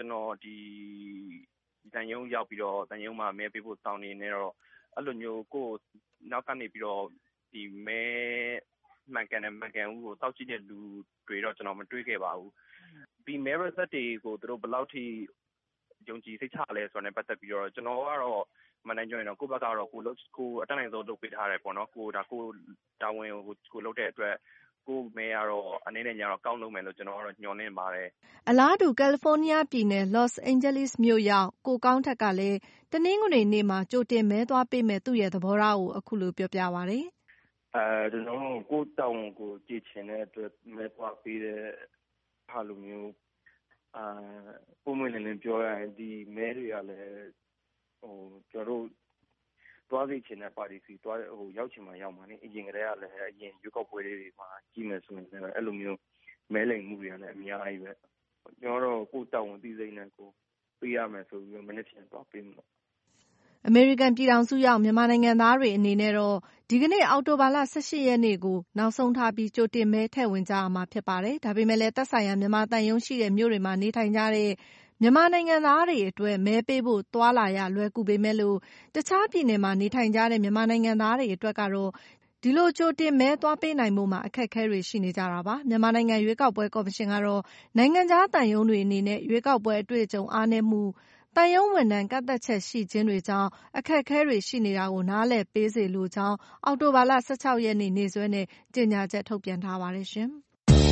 ကျွန်တော်ဒီတန်ယုံရောက်ပြီးတော့တန်ယုံမှာမဲပေးဖို့တောင်းနေနေတော့အဲ့လိုမျိုးကိုနောက်ကနေပြီးတော့ဒီမဲမှန်ကန်တဲ့မှန်ကန်ဦးကိုတောက်ကြည့်တဲ့လူတွေတော့ကျွန်တော်မတွေ့ခဲ့ပါဘူးဒီမဲရသက်တွေကိုသူတို့ဘယ်လောက်ထိယုံကြည်စိတ်ချလဲဆိုတော့ပတ်သက်ပြီးတော့ကျွန်တော်ကတော့မနိုင်ကြရင်တော့ကိုယ့်ဘက်ကတော့ကိုလို့ကိုအတက်နိုင်ဆုံးလုပ်ပေးထားတယ်ပေါ့နော်ကိုဒါကိုတာဝန်ကိုကိုလုပ်တဲ့အတွက်ကိုမဲရတော့အနေနဲ့ညာတော့ကောင်းလို့မယ်လို့ကျွန်တော်ကတော့ညှော်လင့်ပါတယ်အလားတူကယ်လီဖိုးနီးယားပြည်နယ်လော့စ်အိန်ဂျလိစ်မြို့ရောက်ကိုကောင်းထက်ကလည်းတနင်္ဂနွေနေ့မှာကြိုတင်မဲသွားပေးမဲ့သူ့ရဲ့သဘောထားကိုအခုလိုပြောပြပါဗျ။အဲကျွန်တော်ကိုတောင်းကိုကြည့်ချင်တဲ့အတွက်မဲသွားပေးတဲ့ဟာလိုမျိုးအာပုံမှန်လည်းပြောရရင်ဒီမဲတွေကလည်းဟိုကျွန်တော်တို့သွားသိချင်တဲ့ပါတီစီသွားဟိုရောက်ချင်မှရောက်မှာနေအရင်ကတည်းကလည်းအရင်ရွေးကောက်ပွဲတွေမှာကြီးမယ်ဆိုရင်လည်းအဲ့လိုမျိုးမဲလိမ်မှုတွေကလည်းအများကြီးပဲကျွန်တော်တို့ကိုတောင်းသိစိမ့်နဲ့ကိုပေးရမယ်ဆိုပြီးမနေ့ပြန်သွားပေးမှာအမေရိကန်ပြည်ထောင်စုရောက်မြန်မာနိုင်ငံသားတွေအနေနဲ့တော့ဒီကနေ့အောက်တိုဘာလ၁၈ရက်နေ့ကိုနောက်ဆုံးထားပြီးကြိုတင်မဲထည့်ဝင်ကြရမှာဖြစ်ပါတယ်။ဒါပေမဲ့လည်းသက်ဆိုင်ရာမြန်မာသံရုံးရှိတဲ့မြို့တွေမှာနေထိုင်ကြတဲ့မြန်မာနိုင်ငံသားတွေအတွက်မဲပေးဖို့သွားလာရလွယ်ကူပေမဲ့လို့တခြားပြည်နယ်မှာနေထိုင်ကြတဲ့မြန်မာနိုင်ငံသားတွေအတွက်ကတော့ဒီလိုကြိုတင်မဲသွားပေးနိုင်မှုမှာအခက်အခဲတွေရှိနေကြတာပါ။မြန်မာနိုင်ငံရွေးကောက်ပွဲကော်မရှင်ကတော့နိုင်ငံခြားသံရုံးတွေအနေနဲ့ရွေးကောက်ပွဲအတွေ့အကြုံအားနည်းမှုသံရုံးဝန်ထမ်းကန့်သတ်ချက်ရှိခြင်းတွေကြောင့်အခက်အခဲတွေရှိနေတာကိုနားလည်ပေးစေလိုကြောင်းအောက်တိုဘာလ၁၆ရက်နေ့နေ့စွဲနဲ့ကြေညာချက်ထုတ်ပြန်ထားပါတယ်ရှင်။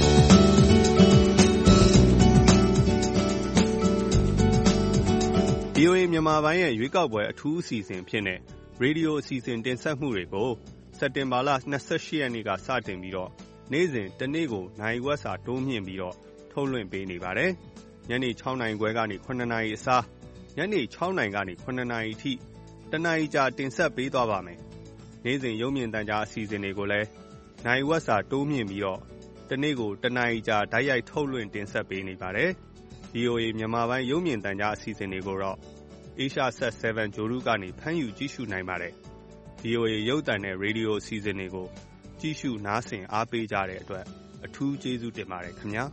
ဗွီအိုအေ မြန်မာပိုင်းရဲ့ရွေးကောက်ပွဲအထူးအစီအစဉ်ဖြစ်တဲ့ရေဒီယိုအစီအစဉ်တင်ဆက်မှုတွေကိုစက်တင်ဘာလ၂၈ရက်နေ့ကစတင်ပြီးတော့နေ့စဉ်တနေ့ကိုနိုင်ဝက်စာတိုးမြင့်ပြီးတော့ထုတ်လွှင့်ပေးနေပါတယ်။ညနေ၆နာရီခွဲကနေ၇နာရီအစားညနေ၆နာရီကနေ၇နာရီထိတနာရီကြာတင်ဆက်ပေးသွားပါမယ်။နေ့စဉ်ရုပ်မြင်သံကြားအစီအစဉ်တွေကိုလည်းနိုင်ဝက်စာတိုးမြင့်ပြီးတော့တနေ့ကိုတနာရီကြာဓာတ်ရိုက်ထုတ်လွှင့်တင်ဆက်ပေးနေပါတယ်။ဗွီအိုအေ မြန်မာပိုင်းရုပ်မြင်သံကြားအစီအစဉ်တွေကိုတော့ Asia Sat 7 ဂြိုဟ်တုကနေဖမ်းယူကြည့်ရှုနိုင်ပါတယ်။ ဗွီအိုအေ ရုပ်သံနဲ့ရေဒီယိုအစီအစဉ်တွေကိုကြည့်ရှုနားဆင်အားပေးကြတဲ့အတွက်အထူးကျေးဇူးတင်ပါတယ်ခင်ဗျာ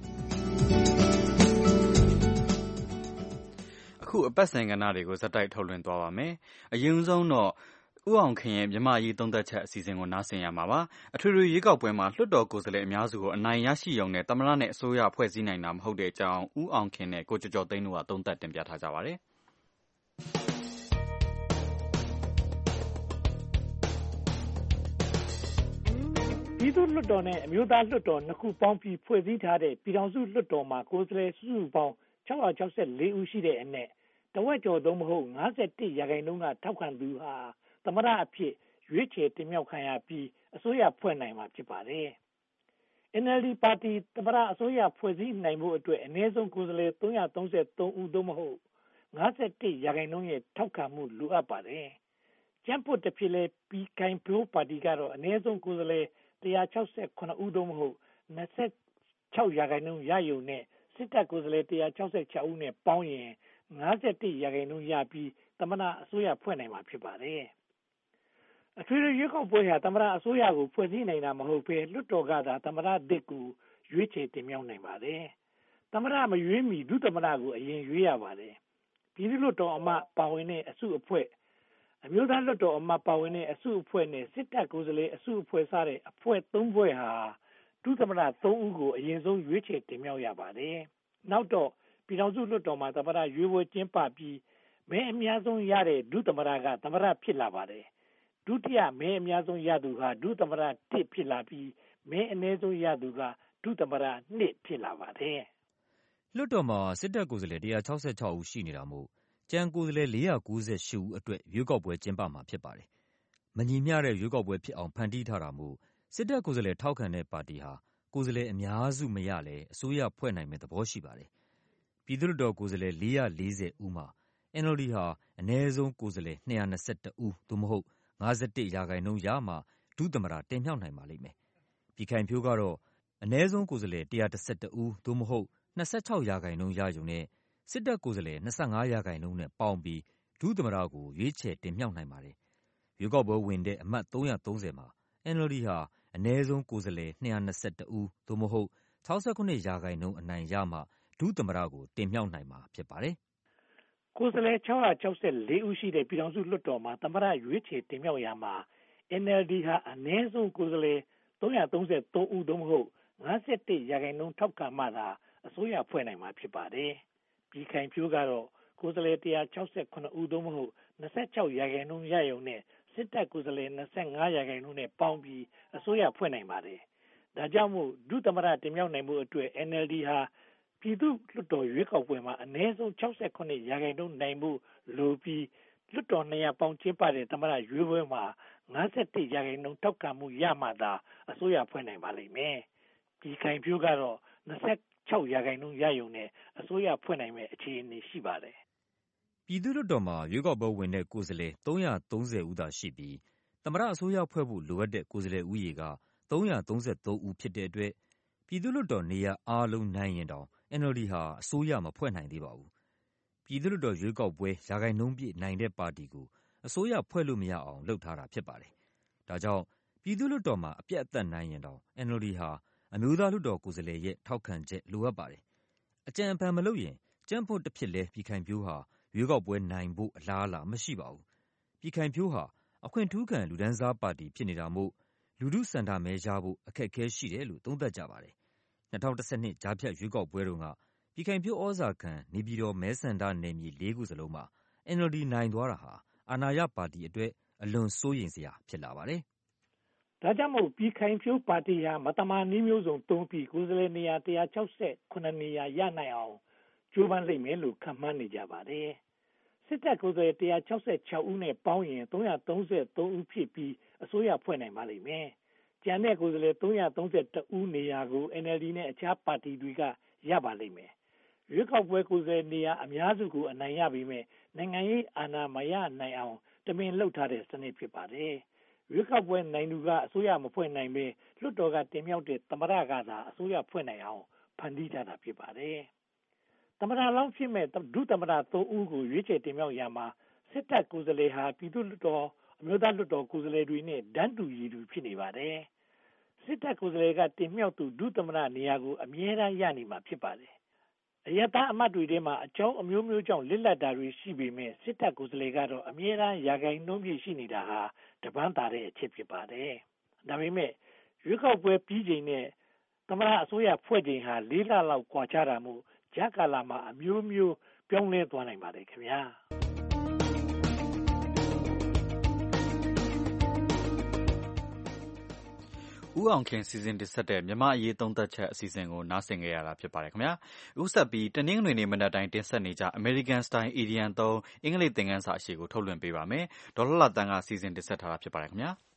။အခုအပတ်စဉ်ကဏ္ဍတွေကိုဇက်တိုက်ထုတ်လွှင့်သွားပါမယ်။အရင်ဆုံးတော့ဦးအောင်ခင်ရဲ့မြန်မာရေးသုံးသက်ချက်အစီအစဉ်ကိုနားဆင်ရမှာပါ။အထွေထွေရွေးကောက်ပွဲမှာလွှတ်တော်ကိုယ်စားလှယ်အများစုကိုအနိုင်ရရှိရုံနဲ့သမ္မတနဲ့အစိုးရဖွဲ့စည်းနိုင်တာမဟုတ်တဲ့အကြောင်းဦးအောင်ခင်နဲ့ကိုကျော်ကျော်သိန်းတို့ကသုံးသပ်တင်ပြထားကြပါတယ်။ပြည်သူ့လွှတ်တော်နဲ့အမျိုးသားလွှတ်တော်နှစ်ခုပေါင်းပြီးဖွဲ့စည်းထားတဲ့ပြည်ထောင်စုလွှတ်တော်မှာကိုယ်စားလှယ်စုစုပေါင်း၆၆၄ဦးရှိတဲ့အနက်တဝက်ကျော်သုံးမဟုတ်၅၁ရာခိုင်နှုန်းကထောက်ခံသူဟာသမ္မတအဖြစ်ရွေးချယ်တင်မြှောက်ခံရပြီးအစိုးရဖွဲ့နိုင်မှာဖြစ်ပါတယ်။ အန် အယ်လ် ဒီ ပါတီသမ္မတအစိုးရဖွဲ့စည်းနိုင်ဖို့အတွက်အနည်းဆုံးကိုယ်စားလှယ်၃၃၃ဦးသို့မဟုတ်၅၁ရာခိုင်နှုန်းရဲ့ထောက်ခံမှုလိုအပ်ပါတယ်။ကြံ့ဖွတ်တဖြစ်လဲပြည်ခိုင်ဖြိုးပါတီကတော့အနည်းဆုံးကိုယ်စားလှယ်၁၆၇ဦးသို့မဟုတ်၂၆ရာခိုင်နှုန်းရယူနဲ့စစ်တပ်ကိုယ်စားလှယ်၁၆၆ဦးနဲ့ပေါင်းရင်၅၁ရာခိုင်နှုန်းရပြီးသမ္မတအစိုးရဖွဲ့နိုင်မှာဖြစ်ပါတယ်။အထွေထွေရွေးကောက်ပွဲဟာသမ္မတအစိုးရကိုဖွဲ့စည်းနိုင်တာမဟုတ်ဘဲလွှတ်တော်ကသာသမ္မတသစ်ကိုရွေးချယ်တင်မြှောက်နိုင်ပါတယ်။သမ္မတမရွေးမီဒုသမ္မတကိုအရင်ရွေးရပါတယ်။ပြည်သူ့လွှတ်တော်အမတ်ပါဝင်တဲ့အစုအဖွဲ့အမျိုးသားလွှတ်တော်အမတ်ပါဝင်တဲ့အစုအဖွဲ့နဲ့စစ်တပ်ကိုယ်စားလှယ်အစုအဖွဲ့စတဲ့အဖွဲ့သုံးဖွဲ့ဟာဒုသမ္မတသုံးဦးကိုအရင်ဆုံးရွေးချယ်တင်မြှောက်ရပါတယ်။နောက်တော့ပြည်ထောင်စုလွှတ်တော်မှာသမ္မတရွေးပွဲကျင်းပပြီးမဲအများဆုံးရတဲ့ဒုသမ္မတကသမ္မတဖြစ်လာပါတယ်။ဒုတိယမဲအများဆုံးရသူဟာဒုသမ္မတတစ်ဖြစ်လာပြီးမဲအနည်းဆုံးရသူကဒုသမ္မတနှစ်ဖြစ်လာပါတယ်။လွှတ်တော်မှာစစ်တပ်ကိုယ်စားလှယ်၁၆၆ဦးရှိနေတာမို့ကျန်ကိုယ်စားလှယ်၄၉၈ဦးအတွက်ရွေးကောက်ပွဲကျင်းပမှာဖြစ်ပါတယ်။မညီမျှတဲ့ရွေးကောက်ပွဲဖြစ်အောင်ဖန်တီးထားတာမို့စစ်တပ်ကိုယ်စားလှယ်ထောက်ခံတဲ့ပါတီဟာကိုယ်စားလှယ်အများစုမရလဲအစိုးရဖွဲ့နိုင်မယ့်သဘောရှိပါတယ်။ပြည်သူ့လွှတ်တော်ကိုယ်စားလှယ်၄၄၀ဦးမှာ အန် အယ်လ် ဒီ ဟာအနည်းဆုံးကိုယ်စားလှယ်၂၂၁ဦးသို့မဟုတ်၅၁ရာခိုင်နှုန်းရမှဒုသမ္မတတင်မြှောက်နိုင်ပါလိမ့်မယ်။ပြည်ခိုင်ဖြိုးကတော့အနည်းဆုံးကိုယ်စားလှယ်၁၁၁ဦးသို့မဟုတ်၂၆ရာခိုင်နှုန်းရယူနဲ့စစ်တပ်ကိုယ်စားလှယ်၂၅ရာခိုင်နှုန်းနဲ့ပေါင်းပြီးဒုသမ္မတကိုရွေးချယ်တင်မြှောက်နိုင်ပါတယ်။ရွေးကောက်ပွဲဝင်တဲ့အမတ်၃၃၀မှာ အန် အယ်လ် ဒီ ဟာအနည်းဆုံးကိုယ်စားလှယ်၂၂၁ဦးသို့မဟုတ်၆၇ရာခိုင်နှုန်းအနိုင်ရမှဒုသမ္မတကိုတင်မြှောက်နိုင်မှာဖြစ်ပါတယ်။ကိုယ်စားလှယ်၆၆၄ဦးရှိတဲ့ပြည်ထောင်စုလွှတ်တော်မှာသမ္မတရွေးချယ်တင်မြှောက်ရမှာ အန် အယ်လ် ဒီ ဟာအနည်းဆုံးကိုယ်စားလှယ်၃၃၃ဦးသို့မဟုတ်၅၁ရာခိုင်နှုန်းထောက်ခံမှသာအစိုးရဖွဲ့နိုင်မှာဖြစ်ပါတယ်။ပြည်ခိုင်ဖြိုးကတော့ကိုယ်စားလှယ်၁၆၇ဦးသို့မဟုတ်၂၆ရာခိုင်နှုန်းရရုံနဲ့စစ်တပ်ကိုယ်စားလှယ်၂၅ရာခိုင်နှုန်းနဲ့ပေါင်းပြီးအစိုးရဖွဲ့နိုင်ပါတယ်။ဒါကြောင့်မို့ဒုသမ္မတတင်မြှောက်နိုင်မှုအတွက် အန် အယ်လ် ဒီ ဟာပြည်သူ့လွှတ်တော်ရွေးကောက်ပွဲမှာအနည်းဆုံး၆၇ရာခိုင်နှုန်းနိုင်မှုလိုပြီးလွှတ်တော်နှစ်ရပ်ပေါင်းကျင်းပတဲ့သမ္မတရွေးပွဲမှာ၅၁ရာခိုင်နှုန်းထောက်ခံမှုရမှသာအစိုးရဖွဲ့နိုင်ပါလိမ့်မယ်။ပြည်ခိုင်ဖြိုးကတော့၂၆ရာခိုင်နှုန်းရရုံနဲ့အစိုးရဖွဲ့နိုင်မယ့်အခြေအနေရှိပါတယ်။ပြည်သူ့လွှတ်တော်မှာရွေးကောက်ပွဲဝင်တဲ့ကိုယ်စားလှယ်၃၃၀ဦးသာရှိပြီးသမ္မတအစိုးရဖွဲ့ဖို့လိုအပ်တဲ့ကိုယ်စားလှယ်ဦးရေက၃၃၃ဦးဖြစ်တဲ့အတွက်ပြည်သူ့လွှတ်တော်နေရာအားလုံးနိုင်ရင်တောင် အန် အယ်လ် ဒီ ဟာအစိုးရမဖွဲ့နိုင်သေးပါဘူး။ပြည်သူ့လွှတ်တော်ရွေးကောက်ပွဲရာခိုင်နှုန်းပြည့်နိုင်တဲ့ပါတီကိုအစိုးရဖွဲ့လို့မရအောင်လုပ်ထားတာဖြစ်ပါတယ်။ဒါကြောင့်ပြည်သူ့လွှတ်တော်မှာအပြတ်အသတ်နိုင်ရင်တောင် အန် အယ်လ် ဒီ ဟာအမျိုးသားလွှတ်တော်ကိုယ်စားလှယ်ရဲ့ထောက်ခံချက်လိုအပ်ပါတယ်။အကြံအဖန်မလုပ်ရင်ကြံ့ဖွံ့တဖြစ်လဲပြည်ခိုင်ဖြိုးဟာရွေးကောက်ပွဲနိုင်ဖို့အလားအလာမရှိပါဘူး။ပြည်ခိုင်ဖြိုးဟာအခွင့်ထူးခံလူတန်းစားပါတီဖြစ်နေတာမို့လူထုဆန္ဒမဲရဖို့အခက်အခဲရှိတယ်လို့သုံးသပ်ကြပါတယ်။၂၀၁၂ကြားဖြတ်ရွေးကောက်ပွဲတုန်းကပြည်ခိုင်ဖြိုးဩဇာခံနေပြည်တော်မဲဆန္ဒနယ်မြေလေးခုစလုံးမှာ အန် အယ်လ် ဒီ နိုင်သွားတာဟာအာဏာရပါတီအတွက်အလွန်စိုးရိမ်စရာဖြစ်လာပါတယ်။ဒါကြောင့်မို့ပြည်ခိုင်ဖြိုးပါတီဟာမတမာနည်းမျိုးစုံသုံးပြီးကိုယ်စားလှယ်နေရာ၁၆၇နေရာရနိုင်အောင်ကြိုးပမ်းလိမ့်မယ်လို့ခန့်မှန်းနေကြပါတယ်။စစ်တပ်ကိုယ်စားလှယ်၁၆၆ဦးနဲ့ပေါင်းရင်၃၃၃ဦးဖြစ်ပြီးအစိုးရဖွဲ့နိုင်ပါလိမ့်မယ်။ကျန်တဲ့ကိုယ်စားလှယ်၃၃၁ဦးနေရာကို အန် အယ်လ် ဒီ နဲ့အခြားပါတီတွေကရပါလိမ့်မယ်။ရွေးကောက်ပွဲကိုယ်စားလှယ်နေရာအများစုကိုအနိုင်ရပေမဲ့နိုင်ငံရေးအာဏာမရနိုင်အောင်တမင်လုပ်ထားတဲ့စနစ်ဖြစ်ပါတယ်။ရွေးကောက်ပွဲနိုင်သူကအစိုးရမဖွဲ့နိုင်ဘဲလွှတ်တော်ကတင်မြှောက်တဲ့သမ္မတကသာအစိုးရဖွဲ့နိုင်အောင်ဖန်တီးထားတာဖြစ်ပါတယ်။သမ္မတလောင်းဖြစ်မဲ့ဒုသမ္မတသုံးဦးကိုရွေးချယ်တင်မြှောက်ရမှာစစ်တပ်ကိုယ်စားလှယ်ဟာပြည်သူ့လွှတ်တော်အမျိုးသားလွှတ်တော်ကိုယ်စားလှယ်တွေနဲ့တန်းတူရည်တူဖြစ်နေပါတယ်။စစ်တပ်ကိုယ်စားလှယ်ကတင်မြှောက်သူဒုသမ္မတနေရာကိုအမြဲတမ်းရနေမှာဖြစ်ပါတယ်။အယက်သားအမတ်တွေထဲမှာအကြောင်းအမျိုးမျိုးကြောင့်လစ်လပ်တာတွေရှိပေမဲ့စစ်တပ်ကိုယ်စားလှယ်ကတော့အမြဲတမ်းရာခိုင်နှုန်းပြည့်ရှိနေတာဟာတပန်းသာတဲ့အချက်ဖြစ်ပါတယ်။ဒါပေမဲ့ရွေးကောက်ပွဲပြီးချိန်နဲ့သမ္မတအစိုးရဖွဲ့ချိန်ဟာလေးလလောက်ကွာခြားတာမို့ကြားကာလမှာအမျိုးမျိုးပြောင်းလဲသွားနိုင်ပါတယ်ခင်ဗျာ။ဦးအောင်ခင်စီစဉ်တင်ဆက်တဲ့မြန်မာအရေးသုံးသပ်ချက်အစီအစဉ်ကိုနားဆင်ကြရတာဖြစ်ပါတယ်ခင်ဗျာ။ဦးဆက်ပြီးတနင်္ဂနွေနေ့မနက်တိုင်းတင်ဆက်နေကြ American Style Idiom သုံးအင်္ဂလိပ်သင်ခန်းစာအရှိကိုထုတ်လွှင့်ပေးပါမယ်။ဒေါ်လှလှတန်းကစီစဉ်တင်ဆက်ထားတာဖြစ်ပါတယ်ခင်ဗျာ။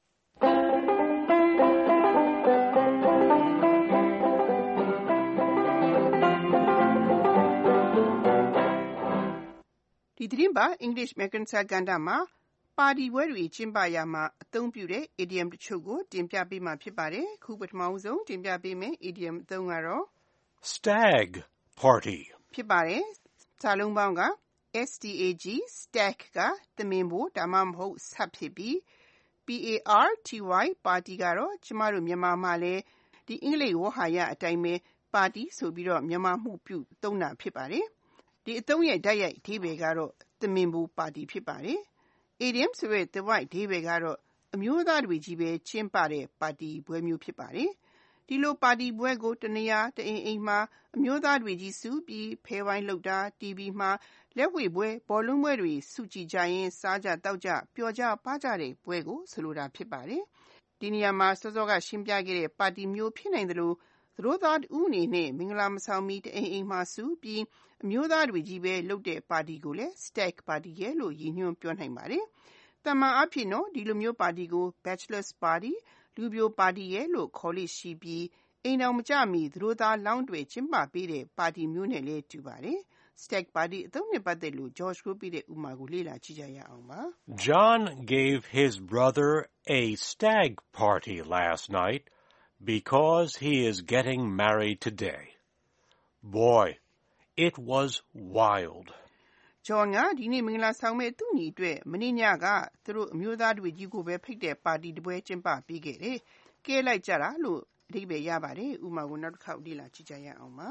ဒီသတင်းပါ English American စာကဏ္ဍမှာပါတီပွဲတွေကျင်းပရာမှာအသုံးပြုတဲ့ idiom တချို့ကိုတင်ပြပေးမှာဖြစ်ပါတယ်။ခုပထမဆုံးတင်ပြပေးမယ့် idiom အသုံးကတော့ stag party ဖြစ်ပါတယ်။စာလုံးပေါင်းက S T A G stag ကသမင်ဖို့ဒါမှမဟုတ်ဆပ်ဖြစ်ပြီး P A R T Y party ကတော့ကျမတို့မြန်မာမှာလည်းဒီအင်္ဂလိပ်ဝေါဟာရအတိုင်းပဲပါတီဆိုပြီးတော့မြန်မာမှုပြုသုံးတာဖြစ်ပါတယ်။ဒီအသုံးရဲ့ဓာတ်ရိုက်အဓိပ္ပာယ်ကတော့သမင်ဖို့ပါတီဖြစ်ပါတယ်။ idiom ဆိုတဲ့ the white အဓိပ္ပာယ်ကတော့အမျိုးသားတွေကြီးပဲကျင်းပတဲ့ပါတီပွဲမျိုးဖြစ်ပါတယ်။ဒီလိုပါတီပွဲကိုတနေရာတအိမ်အိမ်မှာအမျိုးသားတွေကြီးစုပြီးဖဲဝိုင်းလုပ်တာ တီဗီ မှာလက်ဝှေ့ပွဲဘောလုံးပွဲတွေစုကြည့်ကြရင်စားကြတောက်ကြပျော်ကြပါကြတဲ့ပွဲကိုဆိုလိုတာဖြစ်ပါတယ်။ဒီနေရာမှာစောစောကရှင်းပြခဲ့တဲ့ပါတီမျိုးဖြစ်နိုင်တယ်လို့သတို့သားတူအနေနဲ့မင်္ဂလာမဆောင်မီတအိမ်အိမ်မှာစုပြီးအမျိုးသားတွေကြီးပဲလုပ်တဲ့ပါတီကိုလည်း stag party ရဲ့လို့ရည်ညွှန်းပြောနိုင်ပါတယ်။တမန်အဖြစ်တော့ဒီလိုမျိုးပါတီကို bachelor's party လူပြိုပါတီရဲ့လို့ခေါ်လို့ရှိပြီးအိမ်တော်မကြမီသတို့သားလောင်းတွေကျင်းပပေးတဲ့ပါတီမျိုးနဲ့လည်းတူပါတယ်။ stag party အသုံးနဲ့ပတ်သက်လို့ George ကိုပြတဲ့ဥမာကိုလေ့လာကြည့်ကြရအောင်ပါ။ John gave his brother a stag party last night because he is getting married today. Boy, it was wild. John ကဒီနေ့မင်္ဂလာဆောင်မဲ့သူ့ညီအတွက်မနေ့ညကသူတို့အမျိုးသားတွေကြီးကိုပဲဖိတ်တဲ့ပါတီတစ်ပွဲကျင်းပပေးခဲ့တယ်။ကဲလိုက်ကြတာလို့အဓိပ္ပာယ်ရပါတယ်။ဥပမာကိုနောက်တစ်ခေါက်လေ့လာကြည့်ကြရအောင်ပါ။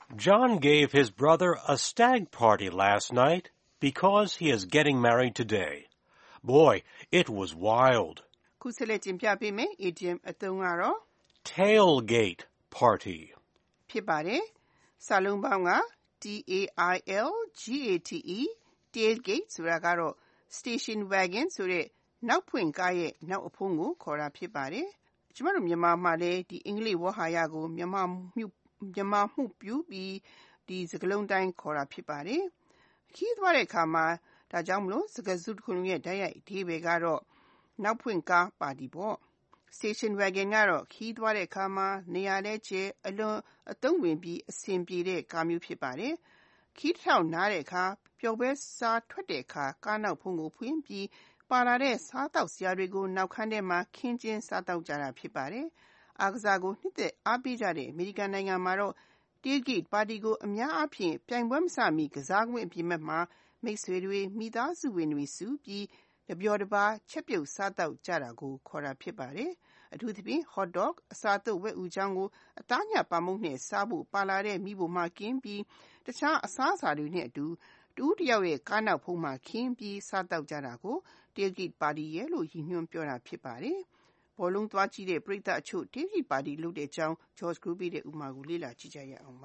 John gave his brother a stag party last night because he is getting married today. Boy, it was wild. ခုဆက်လက်တင်ပြပေးမယ် idiom အသုံးကတော့ tailgate party ဖြစ်ပါတယ်စာလုံးပေါင်းက T A I L G A T E tailgate ဆိုတာကတော့ station wagon ဆိုတဲ့နောက်ဖွင့်ကားရဲ့နောက်အဖုံးကိုခေါ်တာဖြစ်ပါတယ်ကျမတို့မြန်မာမှာလည်းဒီအင်္ဂလိပ်ဝေါ်ဟာရကိုမြန်မာမှုမြန်မာမှုပြုပြီးဒီစကားလုံးတိုင်းခေါ်တာဖြစ်ပါတယ်ခီးသွားတဲ့အခါမှာဒါကြောင့်မလို့စကားစုတစ်ခုလုံးရဲ့ဓာတ်ရိုက်အဓိပ္ပာယ်ကတော့နောက်ဖွင့်ကားပါတီပေါ့ station wagon ကတော့ခီးသွားတဲ့အခါမှာနေရာလဲကျဲအလွန်အသုံးဝင်ပြီးအဆင်ပြေတဲ့ကားမျိုးဖြစ်ပါတယ်ခီးထောင်နားတဲ့အခါပျော်ပွဲစားထွက်တဲ့အခါကားနောက်ဖုံးကိုဖွင့်ပြီးပါလာတဲ့စားတောက်စရာတွေကိုနောက်ခန်းထဲမှာခင်းကျင်းစားတောက်ကြတာဖြစ်ပါတယ်အားကစားကိုနှစ်သက်အားပေးကြတဲ့အမေရိကန်နိုင်ငံမှာတော့ tailgate party ကိုအများအားဖြင့်ပြိုင်ပွဲမစမီကစားကွင်းအပြင်ဘက်မှာမိတ်ဆွေတွေမိသားစုဝင်တွေစုပြီးတပျော်တပါးချက်ပြုတ်စားတောက်ကြတာကိုခေါ်တာဖြစ်ပါတယ်အထူးသဖြင့် hot dog အစာတုပ်ဝက်ဥချောင်းကိုအသားညပါမုန့်နဲ့စားဖို့ပါလာတဲ့မိဖို့မှကင်းပြီးတခြားအစားအစာတွေနဲ့အတူတူတယောက်ရဲ့ကားနောက်ဖုံးမှာခင်းပြီးစားတောက်ကြတာကို tailgate party ရဲ့လို့ရည်ညွှန်းပြောတာဖြစ်ပါတယ်ဘောလုံးသွားကြည့်တဲ့ပရိသတ်အချို့ tailgate party လုပ်တဲ့အကြောင်း George Gruby ရဲ့ဥပမာကိုလေ့လာကြည့်ကြရအောင်ပါ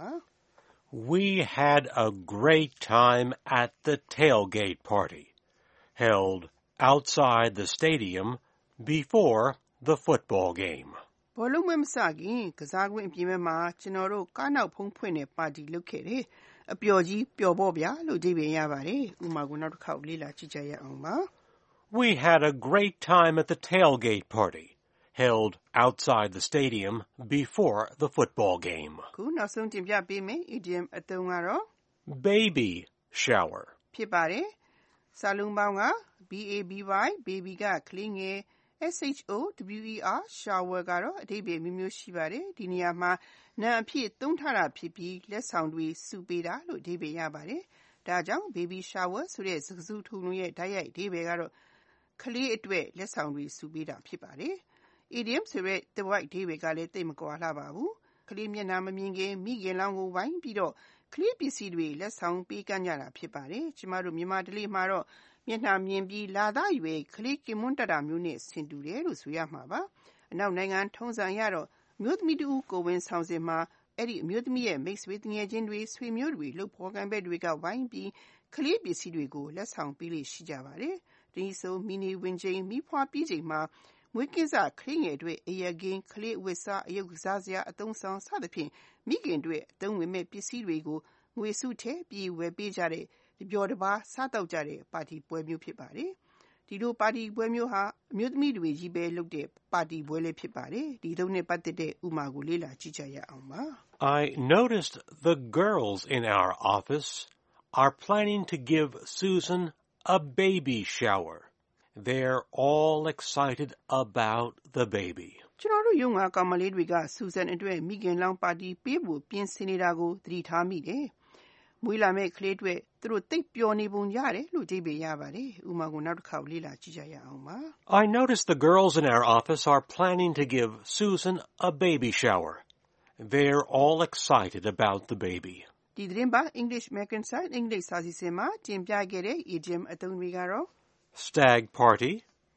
We had a great time at the tailgate party held outside the stadium before the football game. ဘောလုံးမစခင်ကစားကွင်းအပြင်ဘက်မှာကျွန်တော်တို့ကားနောက်ဖုံးဖွင့်တဲ့ပါတီလုပ်ခဲ့တယ်အပျော်ကြီးပျော်ပေါ့ဗျာလို့အဓိပ္ပာယ်ရပါတယ်ဥပမာကိုနောက်တစ်ခေါက်လေ့လာကြည့်ကြရအောင်ပါ We had a great time at the tailgate party held outside the stadium before the football game. ခုနောက်ဆုံးတင်ပြပေးမယ် idiom အသုံးကတော့ baby shower ဖြစ်ပါတယ်စာလုံးပေါင်းက B A B Y baby ကကလေးငယ် S H O W E R shower ကတော့အဓိပ္ပာယ်မျိုးမျိုးရှိပါတယ်ဒီနေရာမှာနာမ်အဖြစ်သုံးထားတာဖြစ်ပြီးလက်ဆောင်တွေစုပေးတာလို့အဓိပ္ပာယ်ရပါတယ်ဒါကြောင့် baby shower ဆိုတဲ့စကားစုထုံလုံးရဲ့ဓာတ်ရိုက်အဓိပ္ပာယ်ကတော့ကလေးအတွက်လက်ဆောင်တွေစုပေးတာဖြစ်ပါတယ် idiom ဆိုတဲ့တဝိုက်အဓိပ္ပာယ်ကလည်းသိပ်မကွာလှပါဘူးကလေးမျက်နှာမမြင်ခင်မိခင်လောင်ကိုဝိုင်းပြီးတော့ကလေးပစ္စည်းတွေလက်ဆောင်ပေးကမ်းကြတာဖြစ်ပါတယ်ကျမတို့မြန်မာဓလေ့မှာတော့မျက်နှာမြင်ပြီးလာသားရွယ်ကလေးကင်မွန်းတတာမျိုးနဲ့ဆင်တူတယ်လို့ဆိုရမှာပါအနောက်နိုင်ငံထုံးစံရတော့မျိုးသမီးတူကိုဝင်ဆောင်စဉ်မှာအဲ့ဒီအမျိုးသမီးရဲ့မိတ်ဆွေငယ်ချင်းတွေဆွေမျိုးတွေလှုပ်ဖော်ကံဘက်တွေကဝိုင်းပြီးကလေးပစ္စည်းတွေကိုလက်ဆောင်ပေးလို့ရှိကြပါတယ်ဒီဆိုမီနီဝင်ချိန်မိဖွားပြီးချိန်မှာမွေးကင်းစကလေးငယ်တွေအရကင်းကလေးဝတ်စားအယုတ်ကစားစရာအသုံးဆောင်စသဖြင့်မိခင်တွေအသုံးဝင်မဲ့ပစ္စည်းတွေကိုငွေစုထဲပြီးဝယ်ပေးကြတဲ့ဒီပြောတပါစားတောက်ကြတဲ့ပါတီပွဲမျိုးဖြစ်ပါတယ်ဒီလိုပါတီပွဲမျိုးဟာအမျိုးသမီးတွေကြီးပဲလုပ်တဲ့ပါတီပွဲလေးဖြစ်ပါတယ်ဒီသုံးနဲ့ပတ်သက်တဲ့ဥပမာကိုလေ့လာကြည့်ကြရအောင်ပါ I noticed the girls in our office are planning to give Susan a baby shower. They're all excited about the baby. ကျွန်တော်တို့ရုံးကကောင်မလေးတွေကဆူဇန်အတွက်မိခင်လောင်ပါတီပေးဖို့ပြင်ဆင်နေတာကိုသတိထားမိတယ်မွေးလာမဲ့ကလေးတွေသူတို့သိပ်ပျော်နေပုံရတယ်လို့အဓိပ္ပာယ်ရပါတယ်ဥပမာကိုနောက်တစ်ခါလေ့လာကြည့်ကြရအောင်ပါ I noticed the girls in our office are planning to give Susan a baby shower. They're all excited about the baby. ဒီသတင်းပါ English American Side English စာစီစဉ်မှာတင်ပြခဲ့တဲ့ idiom အသုံးတွေကတော့ stag party,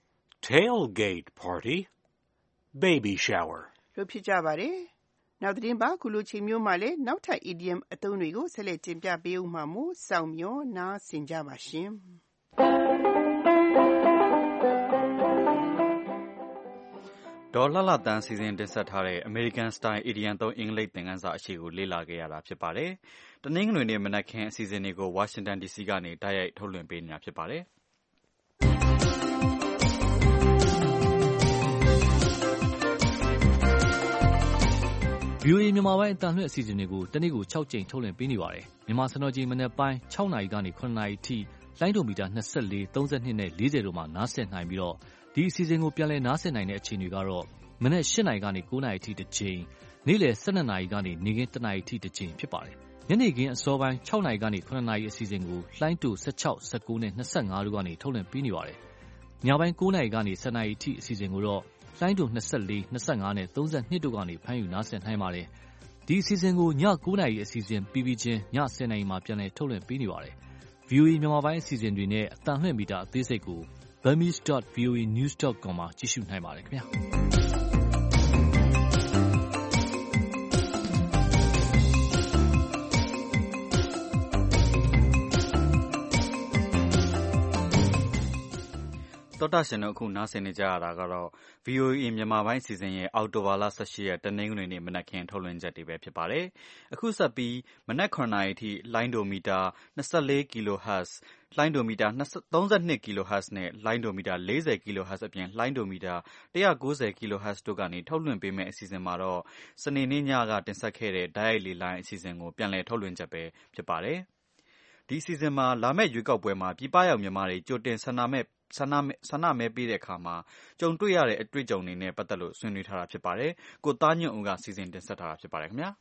tailgate party, baby shower လို့ဖြစ်ကြပါတယ်နောက်သတင်းပါခုလိုချိန်မျိုးမှာလည်းနောက်ထပ် idiom အသုံးတွေကိုဆက်လက်တင်ပြပေးဦးမှာမို့စောင့်မျှော်နားဆင်ကြပါရှင်ဒေါ်လှလှတန်းစီစဉ်တင်ဆက်ထားတဲ့ American Style Idiom သုံးအင်္ဂလိပ်သင်ခန်းစာအရှိကိုလေ့လာခဲ့ရတာဖြစ်ပါတယ်။တနင်္ဂနွေနေ့မနက်ခင်းအစီအစဉ်တွေကို Washington ဒီ စီ ကနေတိုက်ရိုက်ထုတ်လွှင့်ပေးနေတာဖြစ်ပါတယ်။ဗီအိုအေ မြန်မာပိုင်းအသံလွှင့်အစီအစဉ်တွေကိုတနေ့ကို၆ကြိမ်ထုတ်လွှင့်ပေးနေပါတယ်။မြန်မာစံတော်ချိန်မနက်ပိုင်း၆နာရီကနေ၇နာရီထိလိုင်းဒိုမီတာ၂၄၊၃၂နဲ့၄၀တို့မှာနားဆင်နိုင်ပြီးတော့ဒီအစီအစဉ်ကိုပြန်လည်နားဆင်နိုင်တဲ့အချိန်တွေကတော့မနက်၈နာရီကနေ၉နာရီထိတစ်ကြိမ်နေ့လယ်၁၂နာရီကနေနေ့ခင်း၁နာရီထိတစ်ကြိမ်ဖြစ်ပါတယ်။ညနေခင်းအစောပိုင်း၆နာရီကနေ၇နာရီအစီအစဉ်ကိုလိုင်းတို၁၆၊၁၉နဲ့၂၅တို့ကနေထုတ်လွှင့်ပေးနေပါတယ်။ညပိုင်း၉နာရီကနေ၁၀နာရီထိအစီအစဉ်ကိုတော့လိုင်းတို၂၄၊၂၅နဲ့၃၂တို့ကနေဖမ်းယူနားဆင်နိုင်ပါတယ်။ဒီအစီအစဉ်ကိုည၉နာရီအစီအစဉ်ပြီးပြီးချင်းည၁၀နာရီမှာပြန်လည်ထုတ်လွှင့်ပေးနေပါတယ်။ ဗွီအိုအေမြန်မာပိုင်းအစီအစဉ်တွေနဲ့အသံလွှင့်မီတာအသေးစိတ်ကို burmese dot v o a news dot com မှာကြည့်ရှုနိုင်ပါတယ်ခင်ဗျာတော်တာရှင်တို့အခုနားဆင်နေကြရတာကတော့ ဗွီအိုအေမြန်မာပိုင်းအစီအစဉ်ရဲ့အောက်တိုဘာလ၁၈ရက်တနင်္ဂနွေနေ့မနက်ခင်းထုတ်လွှင့်ချက်တွေပဲဖြစ်ပါတယ်။အခုဆက်ပြီးမနက်၇နာရီအထိလိုင်းဒိုမီတာ၂၄ကီလိုဟတ်ဇ်လိုင်းဒိုမီတာ၃၂ကီလိုဟတ်ဇ်နဲ့လိုင်းဒိုမီတာ၄၀ကီလိုဟတ်ဇ်အပြင်လိုင်းဒိုမီတာ၁၉၀ကီလိုဟတ်ဇ်တို့ကနေထုတ်လွှင့်ပေးမယ့်အစီအစဉ်မှာတော့စနေနေ့ညကတင်ဆက်ခဲ့တဲ့တိုက်ရိုက်လေလိုင်းအစီအစဉ်ကိုပြန်လည်ထုတ်လွှင့်ချက်ပဲဖြစ်ပါတယ်။ဒီအစီအစဉ်မှာလာမယ့်ရွေးကောက်ပွဲမှာပြည်ပရောက်မြန်မာတွေကြိုတင်ဆန္ဒမဲ့ဆန္ဒဆန္ဒမဲပေးတဲ့အခါမှာကြုံတွေ့ရတဲ့အတွေ့အကြုံတွေနဲ့ပတ်သက်လို့ဆွေးနွေးထားတာဖြစ်ပါတယ်။ကိုသားညွန့်ဦးကစီစဉ်တင်ဆက်ထားတာဖြစ်ပါတယ်ခင်ဗျာ။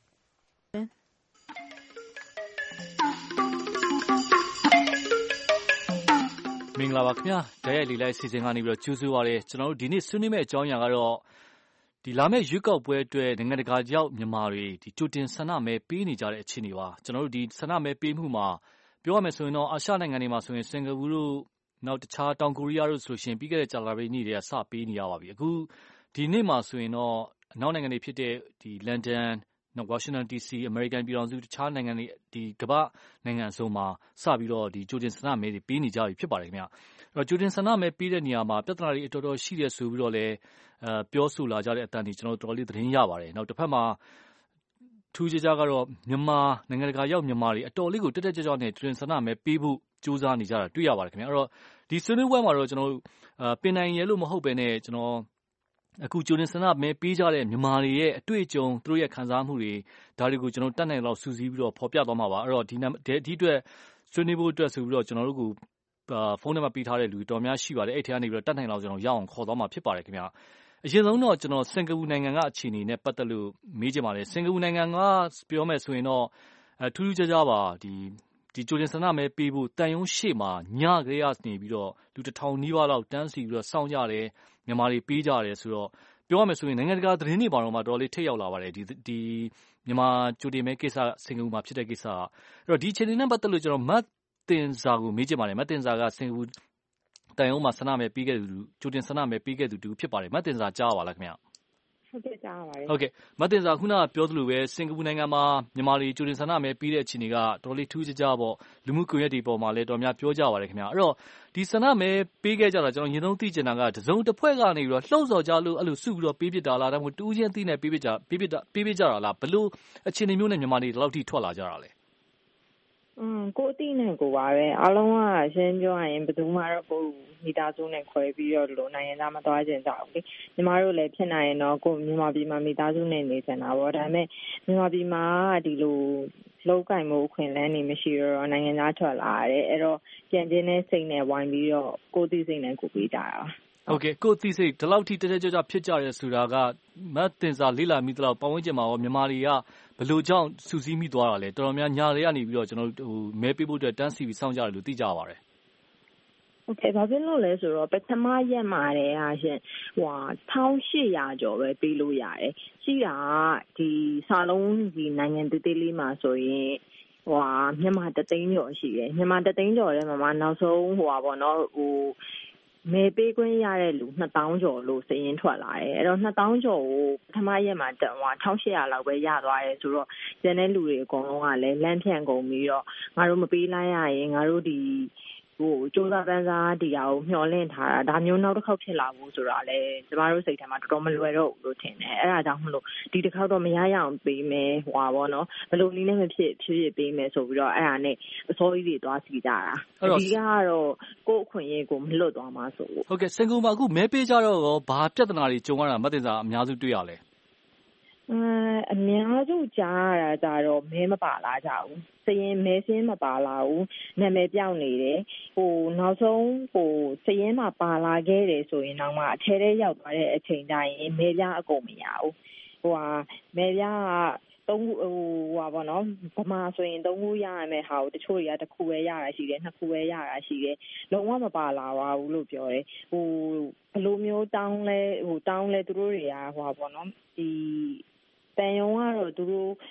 မင်္ဂလာပါခင်ဗျာ။တိုက်ရိုက်လေလိုက်အစီအစဉ်ကနေပြီးတော့ကြိုဆိုပါရစေ။ကျွန်တော်တို့ဒီနေ့ဆွေးနွေးမယ့်အကြောင်းအရာကတော့ဒီလာမယ့်ရွေးကောက်ပွဲအတွက်နိုင်ငံတကာရောက်မြန်မာတွေဒီကြိုတင်ဆန္ဒမဲပေးနေကြတဲ့အခြေအနေပါ။ကျွန်တော်တို့ဒီဆန္ဒမဲပေးမှုမှာပြောရမယ်ဆိုရင်တော့အာရှနိုင်ငံတွေမှာဆိုရင်စင်ကာပူတို့နောက်တခြားတောင်ကိုရီးယားတို့ဆိုရှင်ပြီးခဲ့တဲ့ကြာလာပြီးနေ့တွေကစပေးနေရပါပြီအခုဒီနေ့မှာဆိုရင်တော့အနောက်နိုင်ငံတွေဖြစ်တဲ့ဒီလန်ဒန်နော်ဝါရှင်တန် ဒီ စီ အမေရိကန်ပြည်ထောင်စုတခြားနိုင်ငံတွေဒီကမ္ဘာနိုင်ငံအစုံမှာစပြီးတော့ဒီကြိုတင်ဆန္ဒမဲတွေပေးနေကြပြီဖြစ်ပါတယ်ခင်ဗျအဲ့တော့ကြိုတင်ဆန္ဒမဲပေးတဲ့နေရာမှာပြဿနာတွေအတော်တော်ရှိတယ်ဆိုပြီးတော့လည်းအဲပြောဆိုလာကြတဲ့အတန်တွေကျွန်တော်တို့တော်တော်လေးသတင်းရပါတယ်နောက်တစ်ဖက်မှာထူးခြားခြားကတော့မြန်မာနိုင်ငံတကာရောက်မြန်မာတွေအတော်လေးကိုတက်တက်ကြွကြွနဲ့ကြိုတင်ဆန္ဒမဲပေးဖို့စူးစမ်းနေကြတာတွေ့ရပါတယ်ခင်ဗျအဲ့တော့ဒီဆွေးနွေးပွဲမှာတော့ကျွန်တော်တို့ပင်နိုင်ရဲလို့မဟုတ်ပဲနဲ့ကျွန်တော်အခုကြိုတင်ဆန္ဒမဲပေးကြတဲ့မြန်မာတွေရဲ့အတွေ့အကြုံသူတို့ရဲ့ခံစားမှုတွေဒါတွေကိုကျွန်တော်တတ်နိုင်လောက်စူးစီးပြီးတော့ဖော်ပြသွားမှာပါအဲ့တော့ဒီဒီအတွက်ဆွေးနွေးဖို့အတွက်ဆိုပြီးတော့ကျွန်တော်တို့ကဖုန်းနံပါတ်ပေးထားတဲ့လူတော်များရှိပါတယ်အဲ့ထဲကနေပြီးတော့တတ်နိုင်လောက်ကျွန်တော်ရအောင်ခေါ်သွားမှာဖြစ်ပါတယ်ခင်ဗျအရင်ဆုံးတော့ကျွန်တော်စင်ကာပူနိုင်ငံကအခြေအနေနဲ့ပတ်သက်လို့မေးချင်ပါတယ်စင်ကာပူနိုင်ငံကပြောမယ်ဆိုရင်တော့အထူးထူးခြားခြားပါဒီဒီကြိုတင်ဆန္ဒမဲပေးဖို့တန်ယုံရှေ့မှာညကလေးကနေပြီးတော့လူတစ်ထောင်နီးပါးလောက်တန်းစီပြီးတော့စောင့်ကြတယ်မြန်မာတွေပေးကြတယ်ဆိုတော့ပြောရမယ်ဆိုရင်နိုင်ငံတကာသတင်းတွေပါတော့မှတော်လေးထိတ်ရောက်လာပါတယ်ဒီဒီမြန်မာကြိုတင်မဲကိစ္စစင်ကာပူမှာဖြစ်တဲ့ကိစ္စအဲ့တော့ဒီအခြေအနေနဲ့ပတ်သက်လို့ကျွန်တော်မတ်တင်စာကိုမေးချင်ပါတယ်မတ်တင်စာကစင်ကာပူတန်ယုံမှာဆန္ဒမဲပေးခဲ့သူကြိုတင်ဆန္ဒမဲပေးခဲ့သူတူဖြစ်ပါတယ်မတ်တင်စာကြားပါလားခင်ဗျဟုတ်ကဲ့ကြားပါတယ်ဟုတ်ကဲ့မတ်တင်စာခုနကပြောသလိုပဲစင်ကာပူနိုင်ငံမှာမြန်မာတွေကြိုတင်ဆန္ဒမဲပေးတဲ့အခြေအနေကတော်လေးထူးခြားခြားပေါ့လူမှုကွန်ရက်တွေပေါ်မှာလည်းတော်များပြောကြပါတယ်ခင်ဗျာအဲ့တော့ဒီဆန္ဒမဲပေးခဲ့ကြတာကျွန်တော်ရင်ဆုံးသိချင်တာကတစုံတစ်ဖွဲ့ကနေပြီးတော့လှုပ်ဆော်ကြလို့အဲ့လိုစုပြီးတော့ပေးပစ်တာလားဒါမှမဟုတ်တူးချင်းသိနေပေးပစ်ကြပေးပစ်တာပေးပစ်ကြတာလားဘလို့အခြေအနေမျိုးနဲ့မြန်မာတွေဒီလောက်ထိထွက်လာကြတာလဲอืมကိုအတိနဲ့ကိုပါပဲအားလုံးကရှင်းပြောရရင်ဘယ်သူမှတော့ကိုမိသားစုနဲ့ခွဲပြီးတော့လိုနိုင်ငံသားမသွားကြကြဘူးလေညီမတို့လည်းဖြစ်နိုင်ရင်တော့ကိုမြန်မာပြည်မှာမိသားစုနဲ့နေကြတာပေါ့ဒါပေမဲ့မြန်မာပြည်မှာဒီလိုလောက်ကင်မှုအခွင့်အလမ်းတွေမရှိတော့နိုင်ငံသားထွက်လာရတယ်အဲ့တော့ပြန်ချင်းနဲ့စိတ်နဲ့ဝိုင်းပြီးတော့ကိုသိစိတ်နဲ့ကိုပေးကြတာဟုတ်ကဲ့ကိုသိစိတ်ဒီလောက်ထိတက်တက်ကြွကြွဖြစ်ကြရဲဆိုတာကမတ်တင်စာလေးလာမိသလောက်ပတ်ဝန်းကျင်မှာရောမြန်မာတွေကဘယ်လိုကြောင့်စူးစီးမိသွားတာလဲတော်တော်များညာတွေကနေပြီးတော့ကျွန်တော်တို့ဟိုမဲပေးဖို့အတွက်တန်းစီပြီးစောင့်ကြတယ်လို့သိကြပါတယ်โอเคဘာဖြစ်လို့လဲဆိုတော့ပထမရက်မှာတည်းဟာရှင်ဟိုတစ်ထောင်ရှစ်ရာကျော်ပဲပေးလို့ရတယ်ရှိတာဒီစာလုံးဒီနိုင်ငံသေးသေးလေးမှာဆိုရင်ဟိုမြန်မာတသိန်းကျော်ရှိတယ်မြန်မာတသိန်းကျော်တဲ့မှာနောက်ဆုံးဟိုပါပေါ့နော်ဟိုမဲပေးခွင့်ရတဲ့လူနှစ်သောင်းကျော်လို့စည်ရင်းထွက်လာတယ်အဲ့တော့နှစ်သောင်းကျော်ကိုပထမရက်မှာဟိုတစ်ထောင်ရှစ်ရာလောက်ပဲရသွားတယ်ဆိုတော့ကျန်တဲ့လူတွေအကုန်လုံးကလည်းလမ်းဖြန့်ကုန်ပြီးတော့ငါတို့မပေးလိုက်ရရင်ငါတို့ဒီဟိုစူးစမ်းပန်းစားဒီဟာကိုမျှော်လင့်ထားတာဒါမျိုးနောက်တစ်ခေါက်ဖြစ်လာဘူးဆိုတာလေကျမတို့စိတ်ထဲမှာတော်တော်မလွယ်တော့ဘူးလို့ထင်တယ်အဲ့ဒါကြောင့်မလို့ဒီတစ်ခေါက်တော့မရရအောင်ပေးမယ်ဟိုပါဘောနော်ဘယ်လိုနည်းနဲ့မဖြစ်ဖြစ်ဖြစ်ပေးမယ်ဆိုပြီးတော့အဲ့ဒါနဲ့အစိုးရတွေသွားစီကြတာဒီကတော့ကိုယ့်အခွင့်အရေးကိုမလွတ်သွားမှာဆိုလို့ဟုတ်ကဲ့စင်ကူမှာအခုမဲပေးကြတော့ရောဘာပြဿနာတွေကြုံရတာမတင်စားအများစုတွေ့ရလဲအဲအများစုကြားရတာကြတော့မဲမပါလာကြဘူးစရင်မဲစင်းမပါလာဘူးနာမည်ပြောင်းနေတယ်ဟိုနောက်ဆုံးဟိုစရင်မှာပါလာခဲ့တယ်ဆိုရင်တော့မှအထဲထဲရောက်သွားတဲ့အချိန်တိုင်းမဲပြားအကုန်မရဘူးဟိုဟာမဲပြားကသုံးဟိုဟာပေါ့နော်ဗမာဆိုရင်သုံးခုရရမယ်ဟာကိုတချို့တွေကတစ်ခုပဲရတာရှိတယ်နှစ်ခုပဲရတာရှိတယ်လုံးဝမပါလာပါဘူးလို့ပြောတယ်ဟိုဘယ်လိုမျိုးတောင်းလဲဟိုတောင်းလဲသူတို့တွေကဟိုဟာပေါ့နော်ဒီတန်ယုံကတော့သူတို့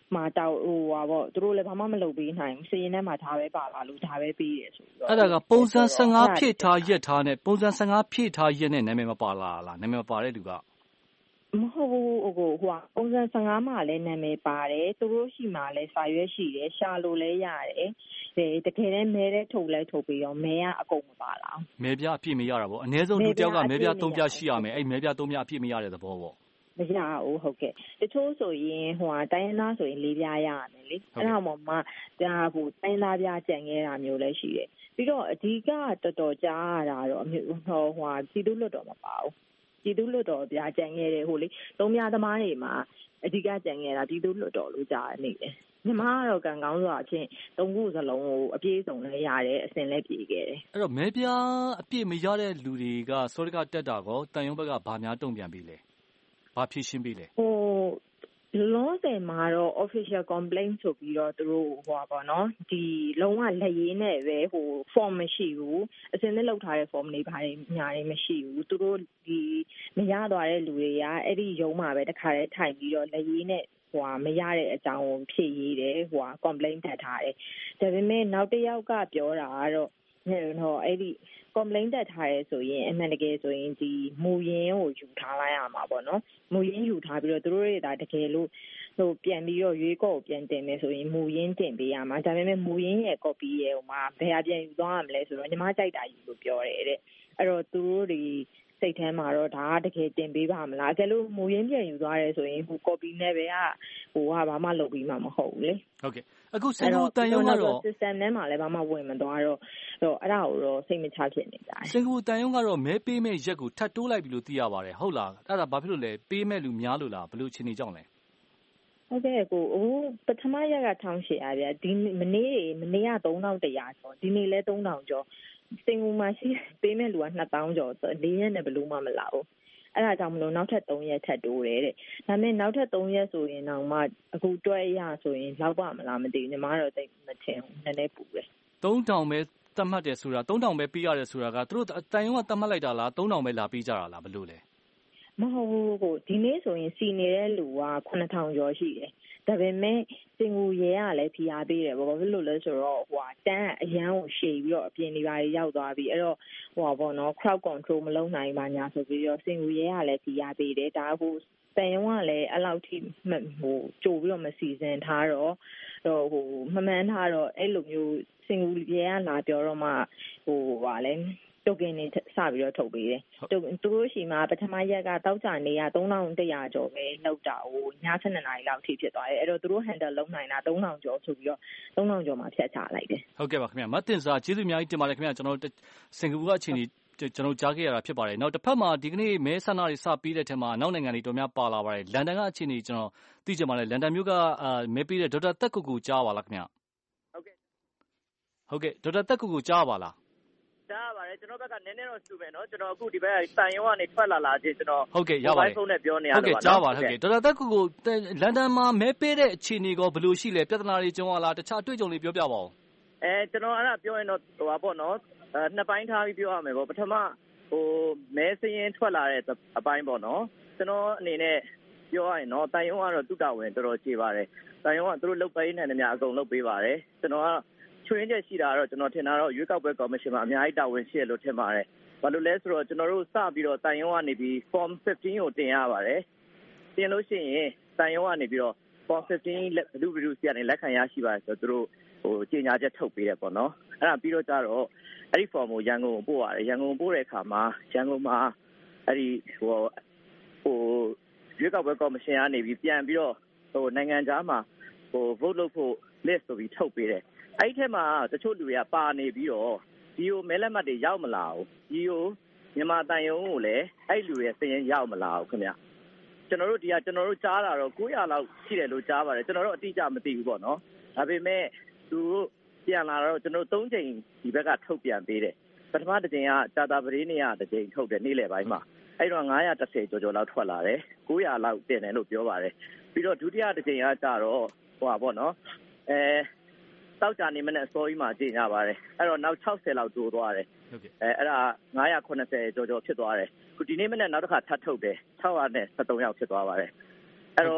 မှာတောက်ဟိုဟာပေါ့သူတို့လည်းဘာမှမလုပ်ပေးနိုင်ဘူးစည်ရင်ထဲမှာဒါပဲပါလာလို့ဒါပဲပေးတယ်ဆိုပြီးတော့အဲ့ဒါကပုံစံဆယ်ငါးဖြည့်ထားရက်ထားနဲ့ပုံစံဆယ်ငါးဖြည့်ထားရက်နဲ့နာမည်မပါလာလားနာမည်မပါတဲ့လူကမဟုတ်ဘူးဟိုဟိုဟိုပုံစံဆယ်ငါးမှာလည်းနာမည်ပါတယ်သူတို့ရှိမှလည်းစာရွက်ရှိတယ်ရှာလို့လည်းရတယ်ဒီတကယ်တမ်းမဲတဲ့ထုတ်လဲထုတ်ပြီးတော့မဲကအကုန်မပါလာမဲပြအပြည့်မရတာပေါ့အနည်းဆုံးလူတယောက်ကမဲပြသုံးပြရှိရမယ်အဲ့မဲပြသုံးပြအပြည့်မရတဲ့သဘောပေါ့မရဘူးဟုတ်ကဲ့တချို့ဆိုရင်ဟိုဟာတိုင်းသားဆိုရင်လေးပြားရရတယ်လေအဲ့ဒါမှမှဒါဟိုတိုင်းသားပြားကြံခဲ့တာမျိုးလည်းရှိတယ်ပြီးတော့အဓိကတော်တော်ကြားရတာတော့ဟိုဟိုဟာစီတူးလွတ်တော်မပါဘူးပြည်သူ့လွတ်တော်ပြကြံခဲ့တယ်ဟိုလေသုံးပြသမားတွေမှာအဓိကကြံခဲ့တာပြည်သူ့လွတ်တော်လို့ကြားနေတယ်ညီမကတော့ကံကောင်းစွာဖြင့်သုံးခုစလုံးကိုအပြည့်စုံလည်းရတယ်အစင်လည်းပြေခဲ့တယ်အဲ့တော့မဲပြားအပြည့်မရတဲ့လူတွေကစောရကတက်တာကောတန်ရုံးဘက်ကဘာများတုံ့ပြန်ပြီလဲဘာဖြည့်ရှင်းပြီလဲဟိုလောဆယ်မှာတော့ official complaint ဆိုပြီးတော့သူတို့ဟိုပါပေါ့နော်ဒီလုံးဝလက်ရင်းနဲ့ပဲဟို form မရှိဘူးအစင်းနဲ့လောက်ထားတဲ့ form တွေဘာတွေညာတွေမရှိဘူးသူတို့ဒီမရသွားတဲ့လူတွေကအဲ့ဒီရုံးမှာပဲတခါတည်းထိုင်ပြီးတော့လက်ရင်းနဲ့ဟိုမရတဲ့အကြောင်းကိုဖြည့်ရေးတယ်ဟို complaint တက်ထားတယ်ဒါပေမဲ့နောက်တစ်ယောက်ကပြောတာကတော့ဟိုအဲ့ဒီ complaint တက်ထားရဲဆိုရင်အမှန်တကယ်ဆိုရင်ဒီမူရင်းကိုယူထားလိုက်ရမှာပေါ့နော်မူရင်းယူထားပြီးတော့သူတို့တွေဒါတကယ်လို့ဟိုပြန်ပြီးတော့ရွေးကောက်ပြန်တင်မယ်ဆိုရင်မူရင်းတင်ပေးရမှာဒါပေမဲ့မူရင်းရဲ့ copy ရဲ့ဟိုမှာဘယ်ဟာပြန်ယူသွားရမလဲဆိုတော့ညီမကြိုက်တာယူလို့ပြောတယ်တဲ့အဲ့တော့သူတို့တွေစိတ်ထဲမှာတော့ဒါကတကယ်တင်ပေးပါမလားအကယ်လို့မူရင်းပြန်ယူသွားရဲဆိုရင်ဟို copy နဲ့ပဲကဟိုကဘာမှလုပ်ပြီးမှမဟုတ်ဘူးလေဟုတ်ကဲ့အခုစင်ကူတန်ရုံးကတော့ system ထဲမှာလည်းဘာမှဝင်မသွားတော့တော့အဲ့ဒါကိုတော့စိတ်မချဖြစ်နေကြတယ်စင်ကူတန်ရုံးကတော့မဲပေးမဲ့ရက်ကိုထပ်တိုးလိုက်ပြီလို့သိရပါတယ်ဟုတ်လားအဲ့ဒါဘာဖြစ်လို့လဲပေးမဲ့လူများလို့လားဘယ်လိုအခြေအနေကြောင့်လဲဟုတ်ကဲ့ကိုအခုပထမရက်ကတစ်ထောင်ရှစ်ရာဗျာဒီမနေ့မနေ့ကသုံးထောင်တစ်ရာကျော်ဒီနေ့လဲသုံးထောင်ကျော်စင်ကူမှာရှိပေးမဲ့လူကနှစ်သောင်းကျော်လေးရက်နဲ့ဘယ်လိုမှမလာဘူးအဲ့ဒါကြောင့်မလို့နောက်ထပ်သုံးရက်ထပ်တိုးတယ်တဲ့ဒါပေမဲ့နောက်ထပ်သုံးရက်ဆိုရင်တော့မှအခုတွဲရဆိုရင်လောက်ပါမလားမသိဘူးညီမတော့သိမထင်ဘူးနည်းနည်းပူတယ်သုံးထောင်ပဲသတ်မှတ်တယ်ဆိုတာသုံးထောင်ပဲပေးရတယ်ဆိုတာကသူတို့တန်ရုံးကသတ်မှတ်လိုက်တာလားသုံးထောင်ပဲလာပေးကြတာလားဘယ်လိုလဲမဟုတ်ဘူးကိုဒီနေ့ဆိုရင်စီနေတဲ့လူကခုနှစ်ထောင်ကျော်ရှိတယ်ဒါပေမဲ့စင်ကူရဲကလည်းဖိအားပေးတယ်ဘာဖြစ်လို့လဲဆိုတော့ဟိုဟာတန်းအရန်ကိုရှည်ပြီးတော့အပြင်တွေပါရောက်သွားပြီအဲ့တော့ဟိုဟာပေါ့နော် crowd control မလုပ်နိုင်ပါညာဆိုပြီးတော့စင်ကူရဲကလည်းဖိအားပေးတယ်ဒါဟိုတန်ရုံးကလည်းအဲ့လောက်ထိဟိုကြိုပြီးတော့မစီစဉ်ထားတော့ဟိုမမှန်ထားတော့အဲ့လိုမျိုးစင်ကူရဲကလာပြောတော့မှဟိုဟာလဲတိုကင်တွေစပြီးတော့ထုတ်ပေးတယ်သူတို့ရှိမှာပထမရက်ကတောက်ကြနေရသုံးထောင်တစ်ရာကျော်ပဲလောက်တာဟိုညဆယ်နှစ်နာရီလောက်ထိဖြစ်သွားတယ်အဲ့တော့သူတို့ handle လုံးနိုင်တာသုံးထောင်ကျော်ဆိုပြီးတော့သုံးထောင်ကျော်မှာဖြတ်ချလိုက်တယ်ဟုတ်ကဲ့ပါခင်ဗျာမတင်စာကျေးဇူးအများကြီးတင်ပါတယ်ခင်ဗျာကျွန်တော်စင်ကာပူကအခြေအနေကျွန်တော်ကြားခဲ့ရတာဖြစ်ပါတယ်နောက်တစ်ဖက်မှာဒီကနေ့မဲဆန္ဒတွေစပြီးတဲ့ထက်မှာနောက်နိုင်ငံတွေတော်များပါလာပါတယ်လန်ဒန်ကအခြေအနေကျွန်တော်သိချင်ပါတယ်လန်ဒန်မြို့ကမဲပေးတဲ့ဒေါက်တာတက်ကူကူကြားပါလားခင်ဗျာဟုတ်ကဲ့ဟုတ်ကဲ့ဒေါက်တာတက်ကူကူကြားပါလားကြားပါတယ်ကျွန်တော်ဘက်ကနည်းနည်းတော့စူပဲเนาะကျွန်တော်အခုဒီဘက်ကတန်ရုံးကနေထွက်လာလာချင်းကျွန်တော်ဟုတ်ကဲ့ရပါတယ်ဖုန်းနဲ့ပြောနေရတယ်ဟုတ်ကဲ့ကြားပါဟုတ်ကဲ့ဒေါက်တာတက်ကူကူလန်ဒန်မှာမဲပေးတဲ့အခြေအနေကဘယ်လိုရှိလဲပြဿနာတွေကြုံရလားတခြားအတွေ့အကြုံတွေပြောပြပါဦးအဲကျွန်တော်အဲ့ဒါပြောရင်တော့ဟိုပါပေါ့เนาะအဲနှစ်ပိုင်းထားပြီးပြောရမယ်ပေါ့ပထမဟိုမဲစရင်ထွက်လာတဲ့အပိုင်းပေါ့เนาะကျွန်တော်အနေနဲ့ပြောရရင်เนาะတန်ရုံးကတော့တုတဝင်တော်တော်ကြေပါတယ်တန်ရုံးကသူတို့လုပ်ပေးနိုင်တယ်များအကုန်လုပ်ပေးပါတယ်ကျွန်တော်ကချွင်းချက်ရှိတာတော့ကျွန်တော်ထင်တာတော့ရွေးကောက်ပွဲကော်မရှင်မှာအများကြီးတာဝန်ရှိရလို့ထင်ပါတယ်။ဘာလို့လဲဆိုတော့ကျွန်တော်တို့စပြီးတော့တန်ရုံးကနေပြီး form fifteen ကိုတင်ရပါတယ်။တင်လို့ရှိရင်တန်ရုံးကနေပြီးတော့ form fifteen ဘလူးဘလူးစီကနေလက်ခံရရှိပါတယ်ဆိုတော့သူတို့ဟိုကြေညာချက်ထုတ်ပေးတယ်ပေါ့နော်။အဲ့ဒါပြီးတော့ကျတော့အဲ့ဒီ form ကိုရန်ကုန်ကိုပို့ရတယ်။ရန်ကုန်ပို့တဲ့အခါမှာရန်ကုန်မှာအဲ့ဒီဟိုဟိုရွေးကောက်ပွဲကော်မရှင်ကနေပြီးပြန်ပြီးတော့ဟိုနိုင်ငံသားမှာဟို vote လုပ်ဖို့ list ဆိုပြီးထုတ်ပေးတယ်။အဲ့ဒီထဲမှာတချို့လူတွေကပါနေပြီးတော့ဒီကိုမဲလက်မှတ်တွေရောက်မလာဘူးဒီကိုမြန်မာတန်ရုံးကိုလည်းအဲ့လူတွေစရင်ရောက်မလာဘူးခင်ဗျကျွန်တော်တို့ဒီကကျွန်တော်တို့ကြားတာတော့၉ရာလောက်ရှိတယ်လို့ကြားပါတယ်ကျွန်တော်တို့အတိအကျမသိဘူးပေါ့နော်ဒါပေမဲ့သူတို့ပြန်လာတော့ကျွန်တော်တို့၃ချိန်ဒီဘက်ကထုတ်ပြန်ပေးတယ်ပထမတစ်ချိန်ကတာတာပရိနေရတစ်ချိန်ထုတ်တယ်နေ့လယ်ပိုင်းမှာအဲ့တော့910ကျော်ကျော်လောက်ထွက်လာတယ်၉ရာလောက်တင်တယ်လို့ပြောပါတယ်ပြီးတော့ဒုတိယတစ်ချိန်ကကြတော့ဟိုပါပေါ့နော်အဲတောက်ကြနေမနဲ့အစိုးရမှာကြီးညာပါတယ်အဲ့တော့နောက်၆၀လောက်တိုးသွားတယ်ဟုတ်ကဲ့အဲအဲ့ဒါ990ကျော်ကျော်ဖြစ်သွားတယ်ခုဒီနေ့မနဲ့နောက်တစ်ခါထပ်ထုတ်တယ်၆၁၃ယောက်ဖြစ်သွားပါတယ်အဲ့တော့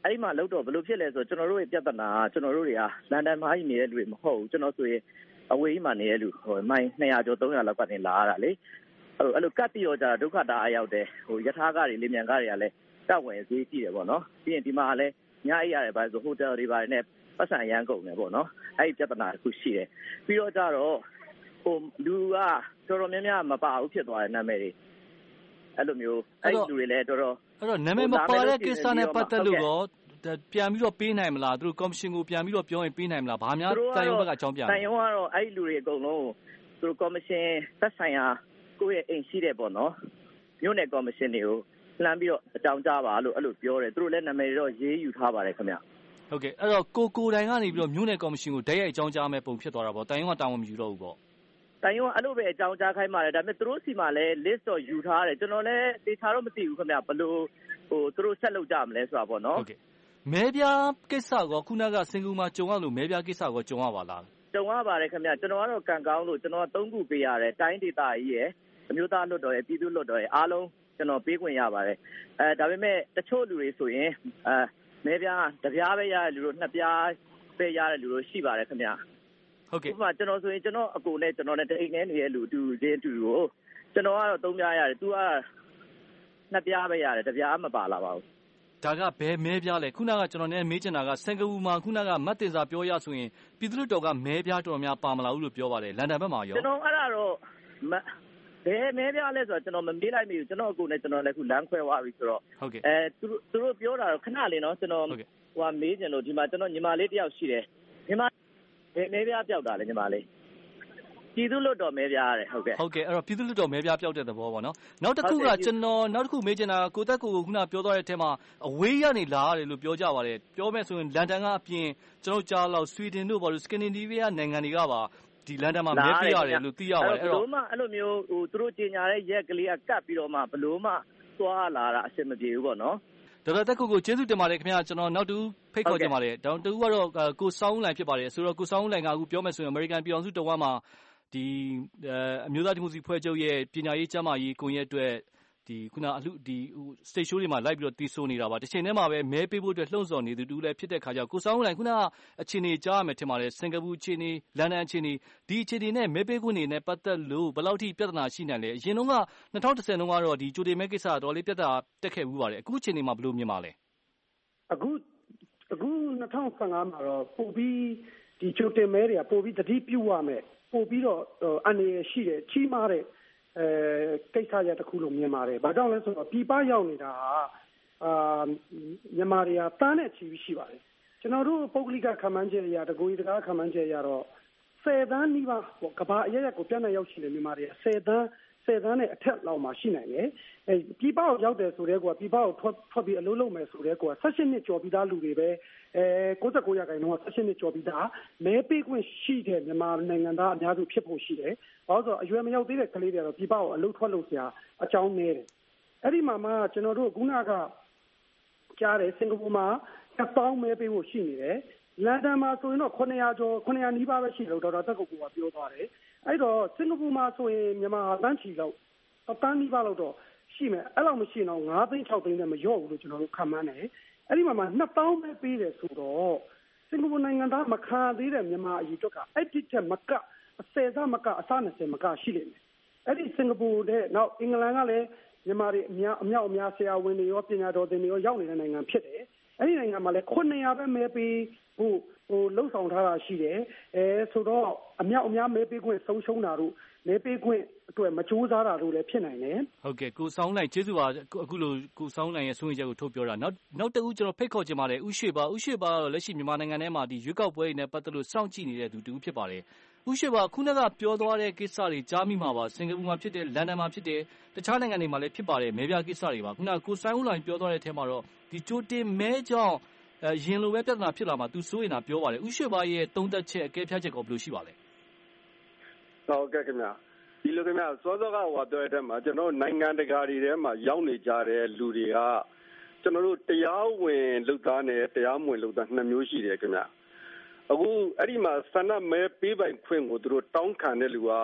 အဲ့ဒီမှာလောက်တော့ဘယ်လိုဖြစ်လဲဆိုကျွန်တော်တို့ရဲ့ပြဿနာကကျွန်တော်တို့တွေကလန်ဒန်မှာကြီးနေတဲ့လူတွေမဟုတ်ဘူးကျွန်တော်ဆိုရင်အဝေးကြီးမှာနေတဲ့လူဟိုမိုင်နှစ်ရာကျော်သုံးရာလောက်ကနေလာရတာလေအဲ့လိုအဲ့လိုကတ်ပြီးတော့ကြာဒုက္ခတာအရောက်တယ်ဟိုယထာကားတွေလေမြန်ကားတွေကလည်းတောက်ဝင်ဈေးကြည့်တယ်ပေါ့နော်ပြီးရင်ဒီမှာလည်းညအိပ်ရတယ်ပါဆိုဟိုတယ်တွေပါနဲ့ပတ်စံရမ်းကုန်တယ်ပေါ့နော်အဲ့ဒီပြဿနာတစ်ခုရှိတယ်ပြီးတော့ကြတော့ဟိုလူကတော်တော်များများမပါဘူးဖြစ်သွားတယ်နာမည်တွေအဲ့လိုမျိုးအဲ့လူတွေလည်းတော်တော်အဲ့တော့နာမည်မပါတဲ့ကိစ္စနဲ့ပတ်သက်လို့တော့ပြန်ပြီးတော့ပေးနိုင်မလားသူတို့ကော်မရှင်ကိုပြန်ပြီးတော့ပြောရင်ပေးနိုင်မလားဘာများတန်ရုံဘက်ကအကြောင်းပြတယ်တန်ရုံကတော့အဲ့လူတွေအကုန်လုံးသူတို့ကော်မရှင်သက်ဆိုင်ရာကိုယ့်ရဲ့အိမ်ရှိတဲ့ပေါ့နော်မြို့နယ်ကော်မရှင်တွေကိုလှမ်းပြီးတော့အကြောင်းကြားပါလို့အဲ့လိုပြောတယ်သူတို့လည်းနာမည်တွေတော့ရေးယူထားပါတယ်ခင်ဗျဟုတ်ကဲ့အဲ့တော့ကိုကိုတိုင်ကနေပြီးတော့မြို့နယ်ကော်မရှင်ကိုဓာတ်ရိုက်အကြောင်းကြားမယ်ပုံဖြစ်သွားတာပေါ့တန်ရုံကတာဝန်မယူတော့ဘူးပေါ့တန်ရုံကအဲ့လိုပဲအကြောင်းကြားခိုင်းပါတယ်ဒါပေမဲ့သူတို့စီမှာလည်း list တော့ယူထားတယ်ကျွန်တော်လည်းသေချာတော့မသိဘူးခင်ဗျဘယ်လိုဟိုသူတို့ဆက်လုပ်ကြမလဲဆိုတာပေါ့နော်ဟုတ်ကဲ့မဲပြားကိစ္စကခုနကစင်ကူမှာကြုံရလို့မဲပြားကိစ္စကိုကြုံရပါလားကြုံရပါတယ်ခင်ဗျကျွန်တော်ကတော့ကံကောင်းလို့ကျွန်တော်ကသုံးခုပေးရတယ်တိုင်းဒေသကြီးရယ်အမျိုးသားလွှတ်တော်ရယ်ပြည်သူ့လွှတ်တော်ရယ်အားလုံးကျွန်တော်ပေးခွင့်ရပါတယ်အဲဒါပေမဲ့တချို့လူတွေဆိုရင်အဲမဲပြားတစ်ပြားပဲရတဲ့လူတို့နှစ်ပြားပဲရတဲ့လူတို့ရှိပါတယ်ခင်ဗျဟုတ်ကဲ့ဥပမာကျွန်တော်ဆိုရင်ကျွန်တော်အကိုနဲ့ကျွန်တော်နဲ့တအိမ်နဲ့နေတဲ့လူအတူချင်းအတူကိုကျွန်တော်ကတော့သုံးပြားရတယ်သူကနှစ်ပြားပဲရတယ်တစ်ပြားမပါလာပါဘူးဒါကဘယ်မဲပြားလဲခုနကကျွန်တော်နဲ့မေးချင်တာကစင်ကာပူမှာခုနကမတ်တင်စာပြောရဆိုရင်ပြည်သူ့တော်ကမဲပြားတော်များပါမလာဘူးလို့ပြောပါတယ်လန်ဒန်ဘက်မှာရောကျွန်တော်အဲ့ဒါတော့ဘယ်မဲပြားလဲဆိုတော့ကျွန်တော်မမေးလိုက်မိဘူးကျွန်တော်အကိုနဲ့ကျွန်တော်လည်းခုလမ်းခွဲသွားပြီဆိုတော့ဟုတ်ကဲ့အဲသူတို့သူတို့ပြောတာတော့ခဏလေးနော်ကျွန်တော်ဟိုကမေးကြလို့ဒီမှာကျွန်တော်ညီမလေးတယောက်ရှိတယ်ညီမဘယ်မဲပြားပြောက်တာလဲညီမလေးပြည်သူ့လွှတ်တော်မဲပြားရတယ်ဟုတ်ကဲ့ဟုတ်ကဲ့အဲ့တော့ပြည်သူ့လွှတ်တော်မဲပြားပြောက်တဲ့သဘောပေါ့နော်နောက်တစ်ခုကကျွန်တော်နောက်တစ်ခုမေးချင်တာကိုသက်ကိုကိုခုနပြောသွားတဲ့အထက်မှာအဝေးကနေလာရတယ်လို့ပြောကြပါတယ်ပြောမယ်ဆိုရင်လန်ဒန်ကအပြင်ကျွန်တော်ကြားလောက်ဆွီဒင်တို့ဘာလို့စကန်ဒီနေးဗီးယားနိုင်ငံတွေကပါဒီလန်ဒန်မှာမဲပြရတယ်လို့သိရပါတယ်အဲ့တော့ဘလို့မှအဲ့လိုမျိုးဟိုသူတို့ကြေညာတဲ့ရက်ကလေးကကတ်ပြီးတော့မှဘလို့မှသွားလာတာအဆင်မပြေဘူးပေါ့နော်ဒေါက်တာတက်ကိုကိုကျေးဇူးတင်ပါတယ်ခင်ဗျာကျွန်တော်နောက်တူဖိတ်ခေါ်ကြပါတယ်တောင်တူကတော့ကိုစောင်းလိုင်ဖြစ်ပါတယ်ဆိုတော့ကိုစောင်းလိုင်ကအခုပြောမယ်ဆိုရင်အမေရိကန်ပြည်အောင်စုတဝမ်းမှာဒီအမျိုးသားဒီမိုကရေစီဖွဲ့ချုပ်ရဲ့ပညာရေးကျန်းမာရေးကွန်ရက်အတွက်ဒီခုနအလှဒီဟို state show တွေမှာလိုက်ပြီးတော့တီးဆိုနေတာပါတစ်ချိန်တည်းမှာပဲမဲပေးဖို့အတွက်လှုံ့ဆော်နေသူတူလည်းဖြစ်တဲ့ခါကျကိုစောင်းလိုင်ခုနကအခြေအနေကြားရမယ်ထင်ပါတယ်စင်ကာပူအခြေအနေလန်ဒန်အခြေအနေဒီအခြေအနေနဲ့မဲပေးခွင့်နေနဲ့ပတ်သက်လို့ဘယ်လောက်ထိပြဿနာရှိနိုင်လဲအရင်တုန်းက၂၀၁၀တုန်းကတော့ဒီကြိုတင်မဲကိစ္စတော်လေးပြဿနာတက်ခဲ့ဘူးပါတယ်အခုအခြေအနေမှာဘယ်လိုမြင်ပါလဲအခုအခု၂၀၁၅မှာတော့ပို့ပြီးဒီကြိုတင်မဲတွေကပို့ပြီးတတိပြုရမယ်ပို့ပြီးတော့အနေရရှိတယ်ကြီးမားတဲ့အဲကိစ္စရတစ်ခုလို့မြင်ပါတယ်။ဘာကြောင့်လဲဆိုတော့ပြည်ပရောက်နေတာဟာအာမြန်မာတွေကတန်းနဲ့ချီပြီးရှိပါတယ်။ကျွန်တော်တို့ပုဂ္ဂလိကခံမှန်းချက်အရတကူကြီးတကားခံမှန်းချက်အရတော့ဆယ်သန်းနီးပါးကမ္ဘာအရရက်ကိုပြန့်နှံ့ရောက်ရှိနေမြန်မာတွေဆယ်သန်းဆယ်သန်းနဲ့အထက်လောက်မှရှိနိုင်တယ်။အဲပြည်ပကိုရောက်တယ်ဆိုတဲ့ကွာပြည်ပကိုထွက်ထွက်ပြီးအလုပ်လုပ်မယ်ဆိုတဲ့ကွာ၁၈နှစ်ကျော်ပြီးသားလူတွေပဲအဲ၉၉ရာခိုင်နှုန်းက၁၈နှစ်ကျော်ပြီးသားမဲပေးခွင့်ရှိတဲ့မြန်မာနိုင်ငံသားအများစုဖြစ်ဖို့ရှိတယ်။ဘာလို့ဆိုတော့အရွယ်မရောက်သေးတဲ့ကလေးတွေကတော့ပြည်ပကိုအလုပ်ထွက်လို့ဆရာအကြောင်းနည်းတယ်။အဲ့ဒီမှာမှကျွန်တော်တို့ခုနကကြားတယ်စင်ကာပူမှာတစ်ပေါင်းမဲပေးဖို့ရှိနေတယ်။လန်ဒန်မှာဆိုရင်တော့900ကျော်900နီးပါးပဲရှိလို့ဒေါက်တာတက်ကိုကိုကပြောသွားတယ်။အဲ့တော့စင်ကာပူမှာဆိုရင်မြန်မာတန်းချီလောက်တန်းနီးပါးလောက်တော့ရှိမယ်အဲ့လောက်မရှိတော့၅သိန်း၆သိန်းနဲ့မလျော့ဘူးလို့ကျွန်တော်တို့ခန့်မှန်းတယ်အဲ့ဒီမှာမှနှစ်ပေါင်းပဲပေးတယ်ဆိုတော့စင်ကာပူနိုင်ငံသားမခံသေးတဲ့မြန်မာအရေးအတွက်ကအဲ့ဒီထက်မကအစဲစားမကအစ၂၀မကရှိလိမ့်မယ်အဲ့ဒီစင်ကာပူတဲ့နောက်အင်္ဂလန်ကလည်းမြန်မာတွေအများအမြောက်အများဆရာဝန်တွေရောပညာတော်သင်တွေရောရောက်နေတဲ့နိုင်ငံဖြစ်တယ်အဲ့ဒီနိုင်ငံမှာလည်း900ပဲမဲပေးဖို့ဟိုလှုပ်ဆောင်ထားတာရှိတယ်အဲဆိုတော့အမြောက်အများမဲပေးခွင့်ဆုံးရှုံးတာတို့မဲပေးခွင့်အတွက်မကြိုးစားတာတို့လည်းဖြစ်နိုင်တယ်ဟုတ်ကဲ့ကိုစောင်းနိုင်ကျေးဇူးပါအခုလိုကိုစောင်းနိုင်ရဲ့ဆုံးဖြတ်ချက်ကိုထုတ်ပြောတာနောက်နောက်တစ်ခုကျွန်တော်ဖိတ်ခေါ်ချင်ပါတယ်ဥရွှေပါဥရွှေပါကတော့လက်ရှိမြန်မာနိုင်ငံထဲမှာဒီရွေးကောက်ပွဲတွေနဲ့ပတ်သက်လို့စောင့်ကြည့်နေတဲ့သူတူဖြစ်ပါတယ်ဥရွှေပါခုနကပြောသွားတဲ့ကိစ္စတွေကြားမိမှာပါစင်ကာပူမှာဖြစ်တယ်လန်ဒန်မှာဖြစ်တယ်တခြားနိုင်ငံတွေမှာလည်းဖြစ်ပါတယ်မဲပြကိစ္စတွေပါခုနကကိုစိုင်းဦးလိုင်ပြောသွားတဲ့အထက်မှာတော့ဒီကြိုတင်မဲကြောင့်အဲရင်လိုပဲပြဿနာဖြစ်လာမှာသူစိုးရင်တာပြောပါတယ်ဥရွှေပါရဲ့သုံးသက်ချက်အကဲဖြတ်ချက်ကိုဘယ်လိုရှိပါလဲဟုတ်ကဲ့ခင်ဗျာဒီလိုခင်ဗျာစောစောကဟိုပြောတဲ့ထဲမှာကျွန်တော်နိုင်ငံတကာတွေထဲမှာရောက်နေကြတဲ့လူတွေကကျွန်တော်တို့တရားဝင်လုပ်သားနဲ့တရားမဝင်လုပ်သားနှစ်မျိုးရှိတယ်ခင်ဗျာအခုအဲ့ဒီမှာဆန္ဒမဲပေးပိုင်ခွင့်ကိုသူတို့တောင်းခံတဲ့လူက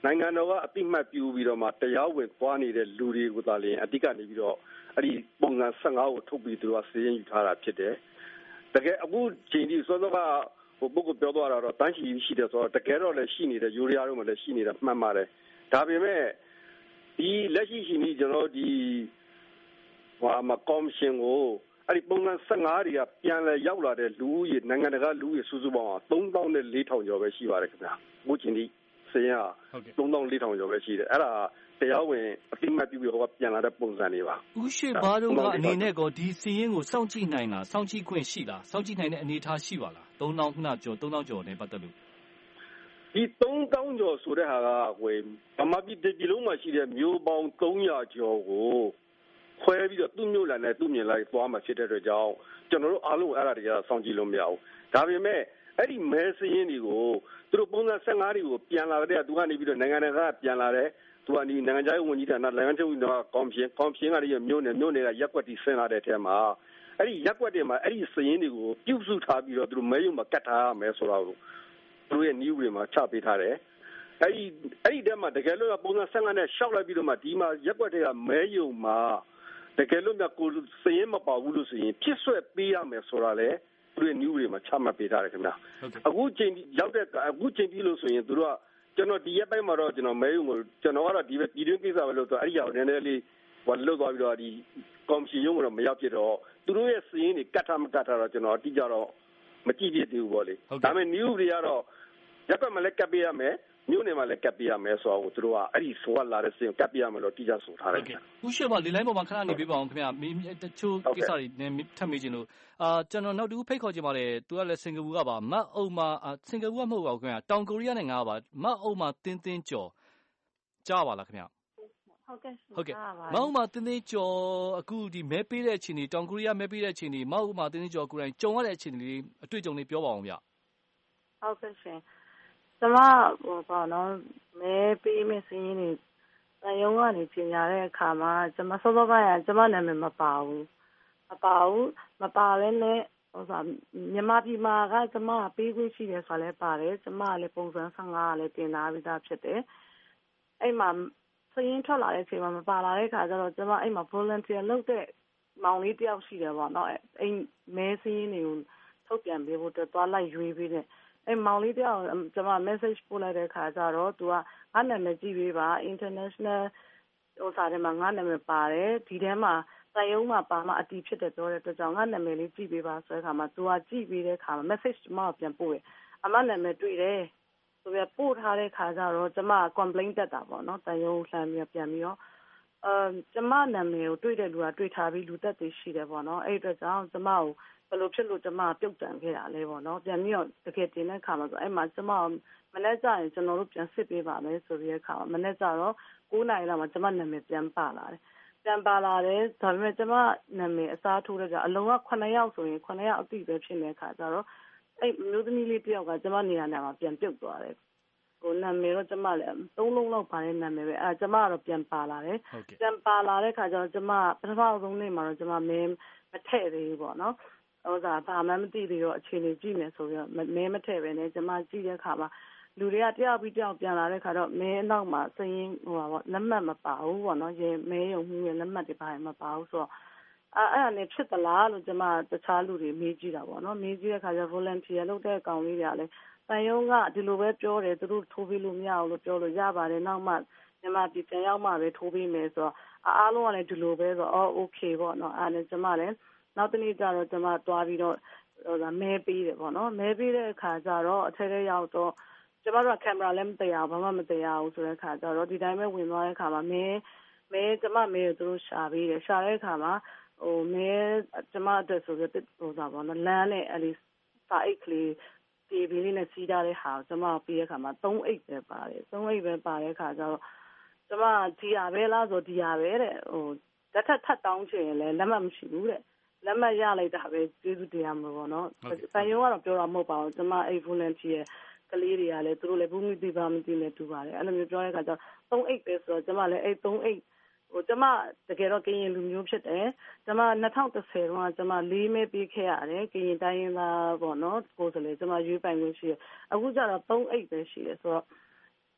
နိုင်ငံတော်ကအတိမတ်ပြုပြီးတော့မှတရားဝင်သွားနေတဲ့လူတွေကိုသာလျှင်အဓိကနေပြီးတော့အဲ့ဒီပုံစံဆယ့်ငါးကိုထုတ်ပြီးသူတို့ကစီရင်ယူထားတာဖြစ်တယ်တကယ်အခုချိန်ဒီစောစောကဟိုပုဂ္ဂိုလ်ပြောသွားတာတော့တန်းရှိရှိတယ်ဆိုတော့တကယ်တော့လည်းရှိနေတယ်ယူရီးယားတို့မှလည်းရှိနေတာမှန်ပါတယ်ဒါပေမဲ့ဒီလက်ရှိရှိနေကျွန်တော်ဒီဟိုမှာကော်မရှင်ကိုအဲ့ဒီပုံစံဆယ့်ငါးတွေကပြန်လဲရောက်လာတဲ့လူဦးရေနိုင်ငံတကာလူဦးရေစုစုပေါင်းဟာသုံးသောင်းလေးထောင်ကျော်ပဲရှိပါတယ်ခင်ဗျာအခုချိန်ဒီစရင်ဟာသုံးသောင်းလေးထောင်ကျော်ပဲရှိတယ်အဲ့ဒါတရားဝင်အတိမတ်ပြုပြီးဟိုကပြန်လာတဲ့ပုံစံတွေပါဦးရွှေဘာတို့ကအနေနဲ့ကောဒီစီရင်ကိုစောင့်ကြည့်နိုင်လားစောင့်ကြည့်ခွင့်ရှိလားစောင့်ကြည့်နိုင်တဲ့အနေအထားရှိပါလားသုံးသောင်းခုနကျော်သုံးသောင်းကျော်နဲ့ပတ်သက်လို့ဒီသုံးသောင်းကျော်ဆိုတဲ့ဟာကဟိုဗမာပြည်ပြည်လုံးမှာရှိတဲ့မျိုးပေါင်းသုံးရာကျော်ကိုခွဲပြီးတော့သူ့မျိုးလာနဲ့သူ့မြင်လိုက်သွားမှာဖြစ်တဲ့အတွက်ကြောင့်ကျွန်တော်တို့အားလုံးအဲ့ဒါတွေကစောင့်ကြည့်လို့မရဘူးဒါပေမဲ့အဲ့ဒီမဲစင်းတွေကိုသူတို့ပုံစံဆယ့်ငါးတွေကိုပြန်လာတဲ့သူကနေပြီးတော့နိုင်ငံတကာကပြန်လာတဲ့သူကဒီနိုင်ငံခြားရေးဝန်ကြီးဌာနနိုင်ငံချုပ်ဝန်ကြီးကကော်မရှင်ကော်မရှင်ကလည်းမြို့နယ်မြို့နယ်ကရက်ွက်တီဆင်းလာတဲ့အထက်မှာအဲ့ဒီရက်ွက်တွေမှာအဲ့ဒီစရင်တွေကိုပြုစုထားပြီးတော့သူတို့မဲရုံမှာကတ်ထားရမယ်ဆိုတော့သူတို့ရဲ့ new တွေမှာချပေးထားတယ်အဲ့ဒီအဲ့ဒီတဲမှာတကယ်လို့ပုံစံဆယ့်ငါးနဲ့ရှောက်လိုက်ပြီးတော့မှဒီမှာရက်ွက်တွေကမဲရုံမှာတကယ်လို့မြကိုစရင်မပါဘူးလို့ဆိုရင်ဖြစ်ဆွဲပေးရမယ်ဆိုတာလေသူတို့ new တွေမှာချမှတ်ပေးထားတယ်ခင်ဗျာအခုချိန်ရောက်တဲ့အခုချိန်ပြီးလို့ဆိုရင်သူတို့ကကျွန်တော်ဒီရက်ပိုင်းမှာတော့ကျွန်တော်မဲရုံကိုကျွန်တော်ကတော့ဒီပဲပြည်တွင်းကိစ္စပဲလို့ဆိုအဲ့ဒီရောက်နည်းနည်းလေးဟိုလွတ်သွားပြီးတော့ဒီကော်မရှင်ရုံးကတော့မရောက်ဖြစ်တော့သူတို့ရဲ့စီးရင်တွေကတ်ထားမကတ်ထားတော့ကျွန်တော်အတိအကျတော့မကြည့်ပြသေးဘူးပေါ့လေဒါပေမဲ့ new တွေကတော့ရက်ကွက်မှာလည်းကတ်ပေးရမယ်မြို့နယ်မှာလည်းကတ်ပေးရမယ်ဆိုတော့သူတို့ကအဲ့ဒီဆိုလာတဲ့စီးရင်ကတ်ပေးရမယ်လို့တိကျဆိုထားတယ်ဟုတ်ကဲ့ဦးရွှေမလေလိုင်းပေါ်မှာခဏနေပြပါအောင်ခင်ဗျာတချို့ကိစ္စတွေထပ်မေးချင်လို့အာကျွန်တော်နောက်တူဖိတ်ခေါ်ချင်ပါတယ်သူကလည်းစင်ကာပူကပါမတ်အုံမာစင်ကာပူကမဟုတ်ပါဘူးခင်ဗျာတောင်ကိုရီးယားနိုင်ငံကပါမတ်အုံမာတင်းတင်းကျော်ကြားပါလားခင်ဗျာဟုတ်ကဲ့ဟုတ်ကဲ့မဟုတ်မှာတင်းတင်းကျော်အခုဒီမဲပေးတဲ့အချိန်ကြီးတောင်ကိုရီးယားမဲပေးတဲ့အချိန်ကြီးမဟုတ်မှာတင်းတင်းကျော်ကိုယ်တိုင်ကြုံရတဲ့အချိန်လေးအတွေ့အကြုံလေးပြောပါအောင်ဗျဟုတ်ကဲ့ရှင်ကျွန်မဟိုပေါ့နော်မဲပေးမယ်စင်းရင်းနေတန်ယုံကနေပြင်ညာတဲ့အခါမှာကျွန်မစောစောကရကျွန်မနာမည်မပါဘူးမပါဘူးမပါလဲနဲ့ဟိုဆိုမြန်မာပြည်မှာကကျွန်မပေးခွင့်ရှိတယ်ဆိုလဲပါတယ်ကျွန်မလည်းပုံစံဆယ့်ငါးကလည်းတင်ထားပြီးသားဖြစ်တယ်အဲ့မှာစရင်ထွက်လာတဲ့အချိန်မှာမပါလာတဲ့ခါကျတော့ကျွန်မအဲ့မှာ volunteer လုပ်တဲ့မောင်လေးတယောက်ရှိတယ်ပေါ့နော်အဲ့မဲစင်းတွေကိုထုတ်ပြန်ပေးဖို့တော့သွားလိုက်ရွေးပေးတယ်အဲ့မောင်လေးတယောက်ကျွန်မ message ပို့လိုက်တဲ့ခါကျတော့သူကငါနာမည်ကြည့်ပေးပါ international ဟိုစာထဲမှာငါနာမည်ပါတယ်ဒီထဲမှာတန်ယုံမှာပါမှအတီးဖြစ်တယ်ပြောတဲ့အတွက်ကြောင့်ငါနာမည်လေးကြည့်ပေးပါဆိုတဲ့ခါမှာသူကကြည့်ပေးတဲ့ခါမှာ message ကျွန်မပြန်ပို့တယ်အမနာမည်တွေ့တယ်ဆိုပြီးပို့ထားတဲ့ခါကျတော့ကျွန်မ complaint တက်တာပေါ့နော်တန်ယုံလှမ်းပြီးပြန်ပြီးတော့အဲကျွန်မနာမည်ကိုတွေ့တဲ့လူကတွေ့ထားပြီးလူသက်သေရှိတယ်ပေါ့နော်အဲ့အတွက်ကြောင့်ကျွန်မကိုဘယ်လိုဖြစ်လို့ကျွန်မပြုတ်တန်ခဲ့တာလဲပေါ့နော်ပြန်ပြီးတော့တကယ်တင်တဲ့ခါမှာဆိုအဲ့မှာကျွန်မမနေ့ကျရင်ကျွန်တော်တို့ပြန်စစ်ပေးပါမယ်ဆိုပြီးတဲ့ခါမှာမနေ့ကျတော့၉နာရီလောက်မှာကျွန်မနာမည်ပြန်ပါလာတယ်ပြန်ပါလာတယ်ဒါပေမဲ့ကျွန်မနာမည်အစားထိုးတဲ့ကြအလုံးက9ယောက်ဆိုရင်9ယောက်အတိပဲဖြစ်နေတဲ့ခါကျတော့အဲ့မျိုးသမီးလေးတယောက်ကကျွန်မနေရာမှာပြန်ပြုတ်သွားတယ်ဟိုနာမည်တော့ကျွန်မလည်းသုံးလုံးလောက်ပါတဲ့နာမည်ပဲအဲကျွန်မကတော့ပြန်ပါလာတယ်ပြန်ပါလာတဲ့ခါကျတော့ကျွန်မပထမဆုံးနေ့မှာတော့ကျွန်မမင်းမထည့်သေးဘူးပေါ့နော်ဟိုသာဘာမှမသိသေးတော့အခြေအနေကြည့်မယ်ဆိုပြီးတော့မဲမထည့်ပဲနဲ့ကျွန်မကြည့်တဲ့အခါမှာလူတွေကတယောက်ပြီးတယောက်ပြန်လာတဲ့ခါတော့မဲအနောက်မှာစရင်ဟိုပါပေါ့လက်မှတ်မပါဘူးပေါ့နော်ရေမဲရုံမှုရဲ့လက်မှတ်တွေပါမပါဘူးဆိုတော့အဲအဲ့ဒါနဲ့ဖြစ်သလားလို့ကျွန်မတခြားလူတွေမေးကြည့်တာပေါ့နော်မေးကြည့်တဲ့ခါကျ volunteer လုပ်တဲ့အကောင်လေးတွေကလည်းတန်ယုံကဒီလိုပဲပြောတယ်သူတို့ထိုးပေးလို့မရဘူးလို့ပြောလို့ရပါတယ်နောက်မှမြန်မာပြည်ပြန်ရောက်မှပဲထိုးပေးမယ်ဆိုတော့အားလုံးကလည်းဒီလိုပဲဆိုတော့အော် okay ပေါ့နော်အဲ့ဒါနဲ့ကျွန်မလည်းနောက်တနေ့ကျတော့ကျွန်မသွားပြီးတော့ဟိုမဲပေးတယ်ပေါ့နော်မဲပေးတဲ့အခါကျတော့အထက်ထဲရောက်တော့ကျွန်မတို့ကကင်မရာလည်းမတရားဘာမှမတရားဘူးဆိုတဲ့အခါကျတော့ဒီတိုင်းပဲဝင်သွားတဲ့အခါမှာမဲမဲကျွန်မမဲကိုသူတို့ရှာပေးတယ်ရှာတဲ့အခါမှာဟိုမဲကျွန်မအတွက်ဆိုပြီးဟိုစားပေါ့နော်လမ်းနဲ့အဲ့ဒီစာအိတ်ကလေးဒီဘီလေးနဲ့စီးထားတဲ့ဟာကိုကျွန်မပေးတဲ့အခါမှာသုံးအိတ်ပဲပါတယ်သုံးအိတ်ပဲပါတဲ့အခါကျတော့ကျွန်မဒီရပဲလားဆိုဒီရပဲတဲ့ဟိုတက်ထက်ထပ်တောင်းချင်ရင်လည်းလက်မှတ်မရှိဘူးတဲ့လက်မှတ်ရလိုက်တာပဲကျေးဇူးတရားမှာပေါ့နော်။တန်ယုံကတော့ပြောတာမဟုတ်ပါဘူး။ကျွန်မအဲ့ volunteer ကလေးတွေကလည်းသူတို့လည်းဘူးမသိပါမသိနဲ့တူပါတယ်။အဲ့လိုမျိုးပြောတဲ့အခါကျတော့သုံးအိတ်ပဲဆိုတော့ကျွန်မလည်းအဲ့သုံးအိတ်ဟိုကျွန်မတကယ်တော့ကရင်လူမျိုးဖြစ်တယ်။ကျွန်မ၂၀၁၀တုန်းကကျွန်မလေးမဲပေးခဲ့ရတယ်။ကရင်တိုင်းရင်းသားပေါ့နော်။ကိုယ်ဆိုလေကျွန်မရွေးပိုင်ခွင့်ရှိတယ်။အခုကျတော့သုံးအိတ်ပဲရှိတယ်ဆိုတော့ပြ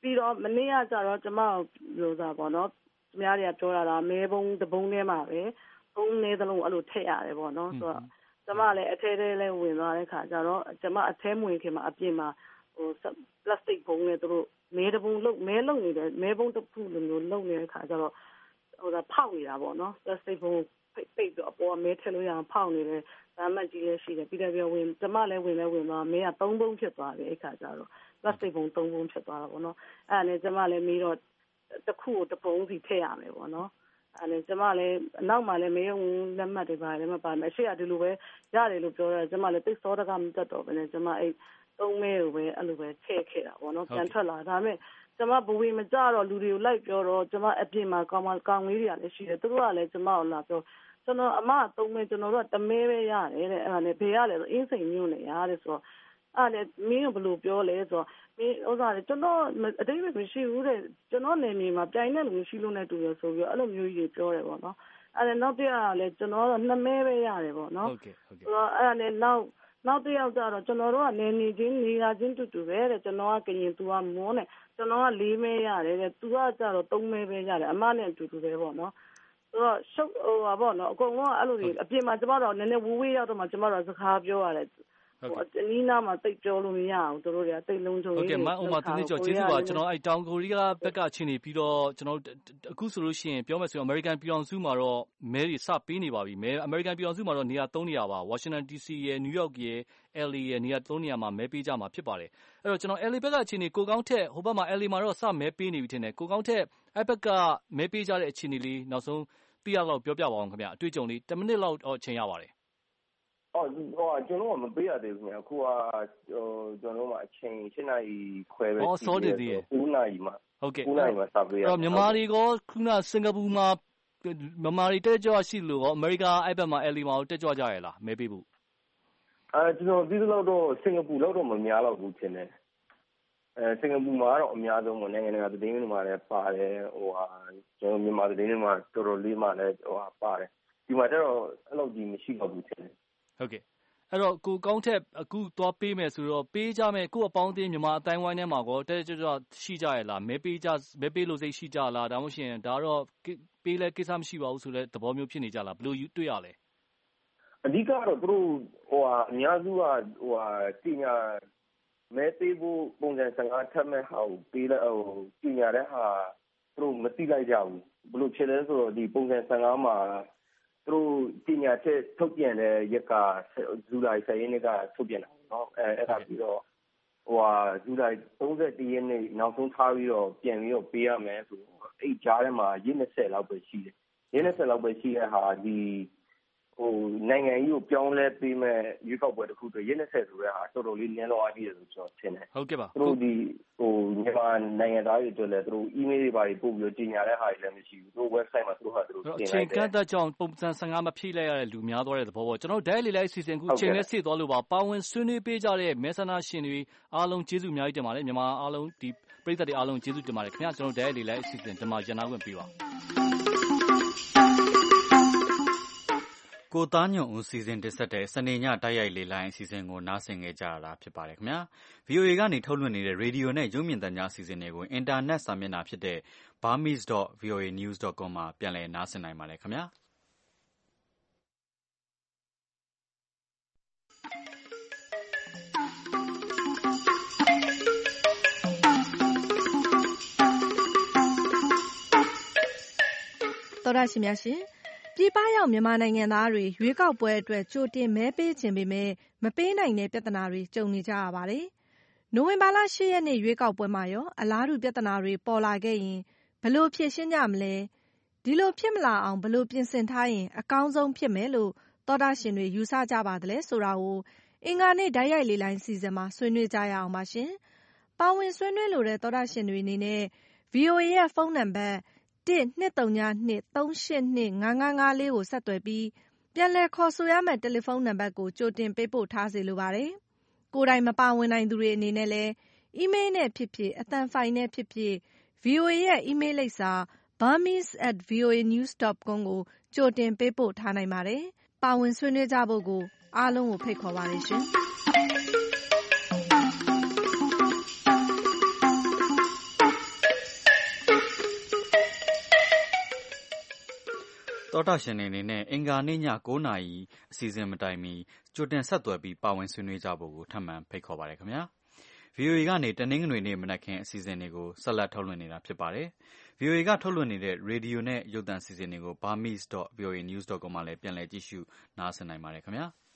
ပြီးတော့မနေ့ကကျတော့ကျမပြောတာပေါ့နော်။များတွေကပြောတာမဲပုံးတစ်ပုံးထဲမှာပဲပုံးလေးသလုံးအဲ့လိုထည့်ရတယ်ပေါ့နော်။ဆိုတော့ကျမလည်းအထဲထဲလဲဝင်သွားတဲ့ခါကျတော့ကျမအထဲမဝင်ခင်မှာအပြင်မှာဟို plastic ပုံးနဲ့သူတို့မဲတစ်ပုံးလုံးမဲလုံးနေတယ်မဲပုံးတစ်ခုလိုမျိုးလုံးနေတဲ့ခါကျတော့ဟိုဒါဖောက်နေတာပေါ့နော် plastic ပုံးပိတ်ပိတ်တော့အပေါ်မဲထည့်လို့ရအောင်ဖောက်နေတယ်ဒါမှကြီးလည်းရှိတယ်ပြီးတော့ပြောဝင်ကျမလည်းဝင်လဲဝင်သွားမဲကသုံးပုံးဖြစ်သွားပြီအဲ့ခါကျတော့ plastic ပုံးသုံးပုံးဖြစ်သွားတာပေါ့နော်အဲ့ဒါနဲ့ကျမလည်းပြီးတော့တစ်ခုကိုတစ်ပုံးစီထည့်ရမယ်ပေါ့နော်အဲ့ဒါကျမလည်းအနောက်မှာလည်းမေယုံလက်မှတ်တွေပါတယ်မပါမယ်ရှေ့ကဒီလိုပဲရတယ်လို့ပြောတော့ကျမလည်းတိတ်စောတကမတက်တော့ဘဲနဲ့ကျမအဲ့သုံးမဲကိုပဲအဲ့လိုပဲထည့်ခဲ့တာပေါ့နော်ပြန်ထွက်လာဒါပေမဲ့ကျမဘဝေမကြတော့လူတွေကိုလိုက်ပြောတော့ကျမအပြင်မှာကောင်းကောင်းလေးတွေကလည်းရှိတယ်သူတို့ကလည်းကျမကိုလာပြောကျွန်တော်အမသုံးမဲကျွန်တော်တို့ကတမဲပဲရတယ်တဲ့အဲ့ဒါနဲ့ဘေးရလဲဆိုအင်းစိန်မျိုးနဲ့ရတယ်ဆိုတော့အဲ့ဒါမင်းကဘယ်လိုပြောလဲဆိုတော့မင်းဥစ္စာလေကျွန်တော်အတိတ်ပဲမရှိဘူးတဲ့ကျွန်တော်နေမြေမှာပြိုင်နေလို့မရှိလို့နဲ့တူရဆိုပြီးတော့အဲ့လိုမျိုးကြီးပြောတယ်ပေါ့နော်အဲ့ဒါနောက်တစ်ရကလည်းကျွန်တော်ကနှစ်မဲပဲရတယ်ပေါ့နော်ဟုတ်ကဲ့ဟုတ်ကဲ့ဆိုတော့အဲ့ဒါနဲ့နောက်နောက်တစ်ယောက်ကျတော့ကျွန်တော်တို့ကနေနေချင်းနေတာချင်းတူတူပဲတဲ့ကျွန်တော်ကကရင်သူကမောနဲ့ကျွန်တော်ကလေးမဲရတယ်တဲ့သူကကျတော့သုံးမဲပဲရတယ်အမနဲ့အတူတူပဲပေါ့နော်ဆိုတော့ရှုပ်ဟိုပါပေါ့နော်အကုန်လုံးကအဲ့လိုတွေအပြင်မှာကျမတို့နည်းနည်းဝေးဝေးရောက်တော့မှကျမတို့စကားပြောရတယ်ဟိုအနီးနားမှာတိတ်ပြောလို့မရအောင်တို့တွေကတိတ်လုံးချုံရေးဟုတ်ကဲ့မဥမာသူတို့ကျေးဇူးပါကျွန်တော်အဲ့တောင်ကိုရီးယားဘက်ကချင်းနေပြီးတော့ကျွန်တော်အခုဆိုလို့ရှိရင်ပြောမယ်ဆိုရင် American ပြည်အောင်စုမှာတော့မဲတွေစပေးနေပါပြီမဲ American ပြည်အောင်စုမှာတော့နေရာသုံးနေရာပါ Washington ဒီ စီ ရယ် New York ရယ် L A ရယ်နေရာသုံးနေရာမှာမဲပေးကြမှာဖြစ်ပါတယ်အဲ့တော့ကျွန်တော် L A ဘက်ကချင်းနေကိုကောင်းထက်ဟိုဘက်မှာ L A မှာတော့စမဲပေးနေပြီထင်တယ်ကိုကောင်းထက်အဲ့ဘက်ကမဲပေးကြတဲ့အခြေအနေလေးနောက်ဆုံးသိရတော့ပြောပြပါအောင်ခင်ဗျအတွေ့အကြုံလေးtenမိနစ်လောက်အချိန်ရပါတယ်အော်ဟိုကျွန်တော်ကမပေးရသေးဘူးခင်ဗျအခုကဟိုကျွန်တော်ကအချိန်eightနာရီခွဲပဲအော်စောနေသေးရဲ့ nineနာရီမှာဟုတ်ကဲ့ nineနာရီမှာစပေးရအော်မြန်မာတွေကခုနစင်ကာပူမှာမြန်မာတွေတက်ကြွရှိလို့ရောအမေရိကအဲ့ဘက်မှာ L A မှာတက်ကြွကြရလားမဲပေးဖို့အဲကျွန်တော်ဒီလောက်တော့စင်ကာပူလောက်တော့မများတော့ဘူးထင်တယ်အဲစင်ကာပူမှာတော့အများဆုံးနိုင်ငံတကာသတင်းတွေမှာလည်းပါတယ်ဟိုဟာကျွန်တော်မြန်မာသတင်းတွေမှာတော်တော်လေးမှလည်းဟိုဟာပါတယ်ဒီမှာတော့အဲ့လောက်ကြီးမရှိတော့ဘူးထင်တယ်ဟုတ်ကဲ့အဲ့တော့ကိုကောင်းထက်အခုသွားပေးမယ်ဆိုတော့ပေးကြမယ်ကိုအပေါင်းအသင်းမြန်မာအတိုင်းဝိုင်းထဲမှာကောတက်ကြွရှိကြရလားမဲပေးကြမဲပေးလို့စိတ်ရှိကြလားဒါမှမဟုတ်ရှင်ဒါတော့ပေးလဲကိစ္စမရှိပါဘူးဆိုလဲသဘောမျိုးဖြစ်နေကြလားဘယ်လိုတွေ့ရလဲအဓိကတော့သူတို့ဟိုဟာအများစုကဟိုဟာပညာမဲပေးဖို့ပုံစံfifteenထပ်မဲ့ဟာကိုပေးလဲဟိုပညာတဲ့ဟာသူတို့မသိလိုက်ကြဘူးဘယ်လိုဖြစ်လဲဆိုတော့ဒီပုံစံfifteenမှာသူတို့ပညာချက်ထုတ်ပြန်တဲ့ရက်ကဇူလိုင်tenရက်နေ့ကထုတ်ပြန်တာเนาะအဲအဲ့ဒါပြီးတော့ဟိုဟာဇူလိုင်thirtyရက်နေ့နောက်ဆုံးထားပြီးတော့ပြန်ပြီးတော့ပေးရမယ်ဆိုတော့အဲ့ကြားထဲမှာရက်twentyလောက်ပဲရှိတယ်ရက်twentyလောက်ပဲရှိတဲ့ဟာဒီဟိုနိုင်ငံကြီးကိုပြောင်းလဲပေးမဲ့ရွေးကောက်ပွဲတစ်ခုတည်းရက်twentyဆိုတဲ့ဟာတော်တော်လေးနည်းတော့အားကြီးတယ်လို့ကျွန်တော်ထင်တယ်ဟုတ်ကဲ့ပါသူတို့ဒီဟိုမြန်မာနိုင်ငံသားတွေအတွက်လည်းသူတို့ email တွေပါပို့ပြီးတော့ကြီးညာတဲ့ဟာတွေလည်းမရှိဘူးသူတို့ website မှာသူတို့ဟာသူတို့တင်လိုက်တယ်အချိန်ကန့်သတ်ကြောင့်ပုံစံfifteenမဖြည့်လိုက်ရတဲ့လူများသွားတဲ့သဘောပေါ့ကျွန်တော်ဒိုင်လီလိုက်အစီအစဉ်အခုချိန်နဲ့ဆေ့သွားလို့ပါပါဝင်ဆွေးနွေးပေးကြတဲ့မဲဆန္ဒရှင်တွေအားလုံးကျေးဇူးအများကြီးတင်ပါတယ်မြန်မာအားလုံးဒီပရိသတ်တွေအားလုံးကျေးဇူးတင်ပါတယ်ခင်ဗျာကျွန်တော်ဒိုင်လီလိုက်အစီအစဉ်ဒီမှာရန်နာခွင့်ပေးပါကိုသားညွန့်ဦးစီစဉ်တင်ဆက်တဲ့စနေညတိုက်ရိုက်လေလိုင်းအစီအစဉ်ကိုနားဆင်ကြကြရတာဖြစ်ပါတယ်ခင်ဗျာ ဗွီအိုအေ ကနေထုတ်လွှင့်နေတဲ့ရေဒီယိုနဲ့ရုပ်မြင်သံကြားအစီအစဉ်တွေကိုအင်တာနက်စာမျက်နှာဖြစ်တဲ့ burmese dot voa news dot com မှာပြန်လည်နားဆင်နိုင်ပါတယ်ခင်ဗျာတော်ရရှိများရှင်ပြည်ပရောက်မြန်မာနိုင်ငံသားတွေရွေးကောက်ပွဲအတွက်ကြိုတင်မဲပေးခြင်းပေမဲ့မပေးနိုင်တဲ့ပြဿနာတွေကြုံနေကြရပါတယ်။နိုဝင်ဘာလeightရက်နေ့ရွေးကောက်ပွဲမှာရောအလားတူပြဿနာတွေပေါ်လာခဲ့ရင်ဘယ်လိုဖြေရှင်းကြမလဲ။ဒီလိုဖြစ်မလာအောင်ဘယ်လိုပြင်ဆင်ထားရင်အကောင်းဆုံးဖြစ်မယ်လို့သောတာရှင်တွေယူဆကြပါသလဲဆိုတာကိုအင်္ဂါနေ့ဓာတ်ရိုက်လေလိုင်းစီစဉ်မှာဆွေးနွေးကြရအောင်ပါရှင်။ပါဝင်ဆွေးနွေးလိုတဲ့သောတာရှင်တွေအနေနဲ့ ဗွီအိုအေ ရဲ့ဖုန်းနံပါတ်one two zero two two three eight two five five fourကိုဆက်သွယ်ပြီးပြန်လည်ခေါ်ဆိုရမယ့်တယ်လီဖုန်းနံပါတ်ကိုကြိုတင်ပေးပို့ထားစေလိုပါတယ်။ကိုယ်တိုင်မပါဝင်နိုင်သူတွေအနေနဲ့လည်းအီးမေးလ်နဲ့ဖြစ်ဖြစ်အသံဖိုင်နဲ့ဖြစ်ဖြစ် ဗွီအိုအေ ရဲ့အီးမေးလ်လိပ်စာ burmese at voa news dot com ကိုကြိုတင်ပေးပို့ထားနိုင်ပါတယ်။ပါဝင်ဆွေးနွေးကြဖို့ကိုအားလုံးကိုဖိတ်ခေါ်ပါတယ်ရှင်။သောတာရှင်တွေအနေနဲ့အင်္ဂါနေ့ည၉နာရီအစီအစဉ်မတိုင်မီကြိုတင်ဆက်သွယ်ပြီးပါဝင်ဆွေးနွေးကြဖို့ကိုထပ်မံဖိတ်ခေါ်ပါတယ်ခင်ဗျာ။ ဗွီအိုအေ ကနေတနင်္ဂနွေနေ့မနက်ခင်းအစီအစဉ်တွေကိုဆက်လက်ထုတ်လွှင့်နေတာဖြစ်ပါတယ်။ ဗွီအိုအေ ကထုတ်လွှင့်နေတဲ့ရေဒီယိုနဲ့ရုပ်သံအစီအစဉ်တွေကို burmese dot v o a news dot com မှာလည်းပြန်လည်ကြည့်ရှုနားဆင်နိုင်ပါတယ်ခင်ဗျာ။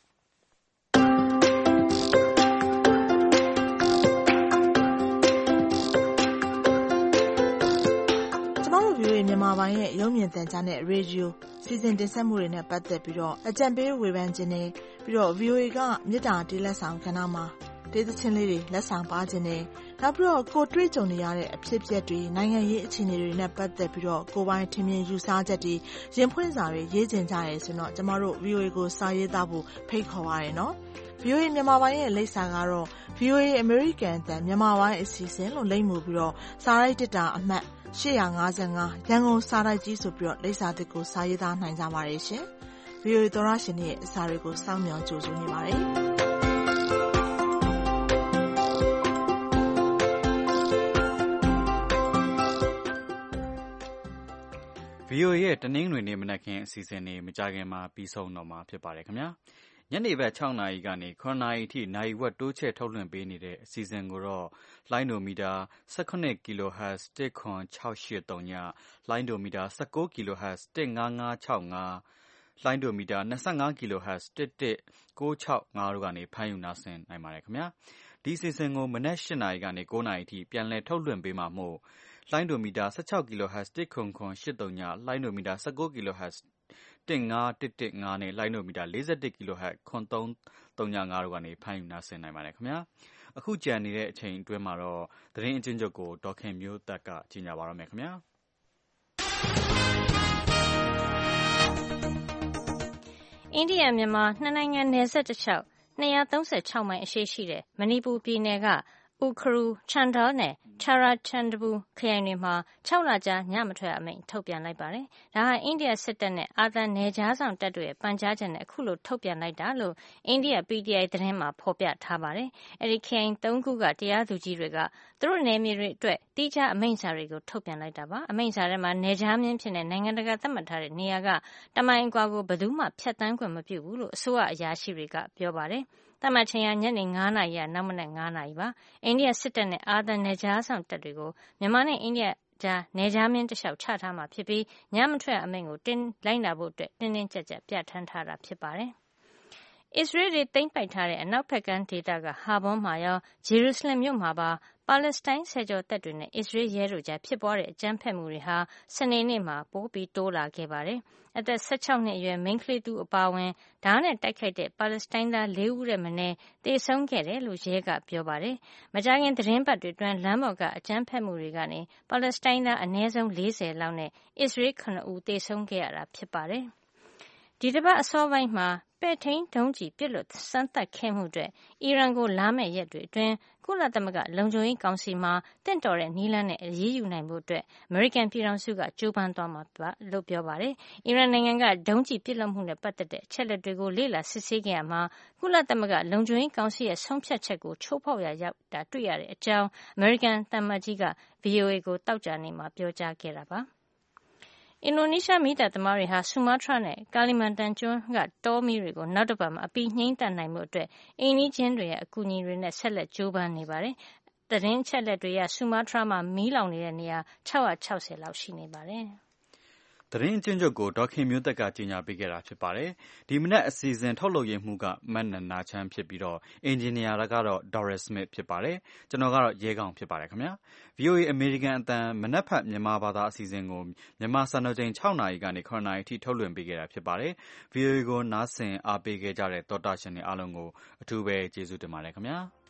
ကျမတို့ ဗွီအိုအေ မြန်မာပိုင်းရဲ့ရုပ်မြင်သံကြားနဲ့ရေဒီယိုစီစဉ်တင်ဆက်မှုတွေနဲ့ပတ်သက်ပြီးတော့အကြံပေးဝေဖန်ခြင်းနဲ့ပြီးတော့ ဗွီအိုအေ ကမေတ္တာတေးလက်ဆောင်ကဏ္ဍမှာတေးသချင်းလေးတွေလက်ဆောင်ပါခြင်းနဲ့နောက်ပြီးတော့ကိုတွေ့ကြုံနေရတဲ့အဖြစ်အပျက်တွေနိုင်ငံရေးအခြေအနေတွေနဲ့ပတ်သက်ပြီးတော့ကိုယ်ပိုင်ထင်မြင်ယူဆချက်တွေရင်ဖွင့်စာတွေရေးခြင်းကြရဲဆိုတော့ကျမတို့ ဗွီအိုအေ ကိုစာရေးသားဖို့ဖိတ်ခေါ်ပါရနော်။ ဗွီအိုအေ မြန်မာပိုင်းရဲ့လိပ်စာကတော့ ဗွီအိုအေ အမေရိကန်အသံမြန်မာပိုင်းအစီအစဉ်လို့လိပ်မူပြီးတော့စာရိုက်တစ်တာအမှတ်၈၅၅ရန်ကုန်စာတိုက်ကြီးဆိုပြီးတော့လိပ်စာသစ်ကိုစာရေးသားနိုင်ကြပါတယ်ရှင်။ ဗွီအိုအေ သောရရှင်ရဲ့အစာတွေကိုစောင့်မျှော်ကြိုဆိုနေပါတယ်။ဗွီအိုအေ ရဲ့တနင်္ဂနွေနေ့မနက်ခင်းအစီအစဉ်တွေမကြာခင်မှာပြီးဆုံးတော့မှာဖြစ်ပါတယ်ခင်ဗျာ။ညနေဘက်၆နာရီကနေ၇နာရီအထိနာရီဝက်တိုးချဲ့ထုတ်လွှင့်ပေးနေတဲ့အစီအစဉ်ကိုတော့လိုင်းဒိုမီတာ၁၇ kilohertz ၁၇၆၈၃ညလိုင်းဒိုမီတာ၁၉ kilohertz ၁၅၅၆၅လိုင်းဒိုမီတာ၂၅ kilohertz ၁၁၉၆၅တို့ကနေဖမ်းယူနားဆင်နိုင်ပါတယ်ခင်ဗျာ။ဒီအစီအစဉ်ကိုမနက်၈နာရီကနေ၉နာရီအထိပြန်လည်ထုတ်လွှင့်ပေးမှာမို့လိုင်းဒိုမီတာ၁၆ kilohertz ၁၇၇၈၃ညလိုင်းဒိုမီတာ၁၉ kilohertz ၁၅၁၁၅နဲ့လိုင်းဒိုမီတာ၄၁ kilohertz ၇၃၃၅တို့ကနေဖမ်းယူနားဆင်နိုင်ပါတယ်ခင်ဗျာ။အခုကြံနေတဲ့အချိန်အတွင်းမှာတော့သတင်းအကျဉ်းချုပ်ကိုဒေါက်ခင်မျိုးသက်ကကြီးညာပါရမယ်ခင်ဗျာ။အိန္ဒိယမြန်မာနှစ်နိုင်ငံနယ်စပ်တစ်လျှောက်၂၃၆မိုင်အရှည်ရှိတဲ့မဏိပူပြည်နယ်ကဥခရူချန်ဒါလ်နဲ့ချာရာချန်ဒပူခရိုင်တွေမှာ၆လကြာညမထွက်အမိန့်ထုတ်ပြန်လိုက်ပါတယ်။ဒါဟာအိန္ဒိယစစ်တပ်နဲ့အာသံနယ်ခြားစောင့်တပ်တို့ရဲ့ပန်ကြားချက်နဲ့အခုလိုထုတ်ပြန်လိုက်တာလို့အိန္ဒိယ P T I သတင်းမှာဖော်ပြထားပါတယ်။အဲဒီခရိုင်သုံးခုကတရားသူကြီးတွေကသူတို့နယ်မြေတွေအတွက်သီးခြားအမိန့်စာတွေကိုထုတ်ပြန်လိုက်တာပါ။အမိန့်စာထဲမှာနယ်ခြားမျဉ်းဖြစ်တဲ့နိုင်ငံတကာသတ်မှတ်ထားတဲ့နေရာကတမိုင်အကွာကိုဘယ်သူမှဖြတ်သန်းခွင့်မပြုဘူးလို့အစိုးရအရာရှိတွေကပြောပါတယ်။သတ်မှတ်ချိန်ဟာညနေ၅နာရီကနောက်မနက်၅နာရီပါ။အိန္ဒိယစစ်တပ်နဲ့အာသံနယ်ခြားစောင့်တပ်တွေကိုမြန်မာနဲ့အိန္ဒိယကြားနယ်ခြားမျဉ်းတလျှောက်ချထားမှာဖြစ်ပြီးညမထွက်အမိန့်ကိုတင်းလိုက်နာဖို့အတွက်တင်းတင်းကြပ်ကြပ်ပြဋ္ဌာန်းထားတာဖြစ်ပါတယ်။အစ္စရေးတွေသိမ်းပိုက်ထားတဲ့အနောက်ဘက်ကမ်းဒေသကဟာဘွန်းမှာရောဂျေရုဆလင်မြို့မှာပါပါလက်စတိုင်းဆယ်ကျော်တပ်တွေနဲ့အစ္စရေးရဲတို့ကြားဖြစ်ပွားတဲ့အကြမ်းဖက်မှုတွေဟာစနေနေ့မှာပိုပြီးတိုးလာခဲ့ပါတယ်။အသက်၁၆နှစ်အရွယ်မိန်းကလေးတူအပါအဝင်ဓားနဲ့တိုက်ခိုက်တဲ့ပါလက်စတိုင်းသား၄ဦးထက်မနည်းသေဆုံးခဲ့တယ်လို့ရဲကပြောပါတယ်။မကြာခင်သတင်းပတ်တွေအတွင်းလမ်းပေါ်ကအကြမ်းဖက်မှုတွေကနေပါလက်စတိုင်းသားအနည်းဆုံး၄၀လောက်နဲ့အစ္စရေး၇ဦးသေဆုံးခဲ့ရတာဖြစ်ပါတယ်။ဒီတစ်ပတ်အစောပိုင်းမှာပဲ့ထိန်းဒုံးကျည်ပစ်လွှတ်စမ်းသပ်ခဲ့မှုအတွက်အီရန်ကိုလာမယ့်ရက်တွေအတွင်းကုလသမဂ္ဂလုံခြုံရေးကောင်စီမှာတင့်တော်တဲ့နည်းလမ်းနဲ့အရေးယူနိုင်ဖို့အတွက်အမေရိကန်ပြည်ထောင်စုကကြိုးပမ်းသွားမှာလို့ပြောပါတယ်။အီရန်နိုင်ငံကဒုံးကျည်ပစ်လွှတ်မှုနဲ့ပတ်သက်တဲ့အချက်လက်တွေကိုလေ့လာစစ်ဆေးခဲ့ရမှာကုလသမဂ္ဂလုံခြုံရေးကောင်စီရဲ့ဆုံးဖြတ်ချက်ကိုချိုးဖောက်ရာရောက်တာတွေ့ရတဲ့အကြောင်းအမေရိကန်သံအမတ်ကြီးက ဗွီအိုအေ ကိုသောကြာနေ့မှာပြောကြားခဲ့တာပါ။အင်ဒိုနီးရှားမီးသတ်သမားတွေဟာဆူမားတြားနဲ့ကာလီမန်တန်ကျွန်းကတောမီးတွေကိုနောက်တစ်ပတ်မှာအပြီးငြိမ်းသတ်နိုင်မှုအတွက်အိမ်နီးချင်းတွေရဲ့အကူအညီတွေနဲ့ဆက်လက်ကြိုးပမ်းနေပါတယ်။သတင်းချက်လက်တွေအရဆူမားတြားမှာမီးလောင်နေတဲ့နေရာ၆၆၀လောက်ရှိနေပါတယ်။သတင်းအကျဉ်းချုပ်ကိုဒေါက်ခင်မျိုးသက်ကကြီးညာပေးခဲ့တာဖြစ်ပါတယ်။ဒီမနက်အစီအစဉ်ထုတ်လုပ်ရေးမှုကမတ်နန္နာချမ်းဖြစ်ပြီးတော့အင်ဂျင်နီယာကတော့ Doris Smith ဖြစ်ပါတယ်။ကျွန်တော်ကတော့ရဲကောင်ဖြစ်ပါတယ်ခင်ဗျာ။ ဗွီအိုအေ အမေရိကန်အသံမနက်ဖက်မြန်မာဘာသာအစီအစဉ်ကိုမြန်မာစံတော်ချိန်၆နာရီကနေ၇နာရီအထိထုတ်လွှင့်ပေးခဲ့တာဖြစ်ပါတယ်။ ဗွီအိုအေကိုနားဆင်အားပေးခဲ့ကြတဲ့သောတာရှင်တွေအားလုံးကိုအထူးပဲကျေးဇူးတင်ပါတယ်ခင်ဗျာ။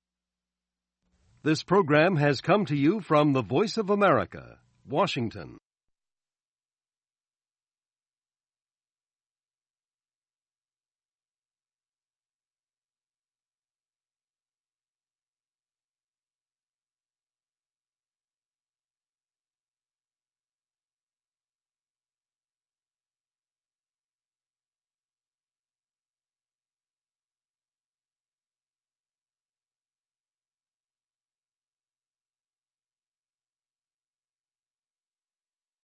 This program has come to you from the Voice of America, Washington.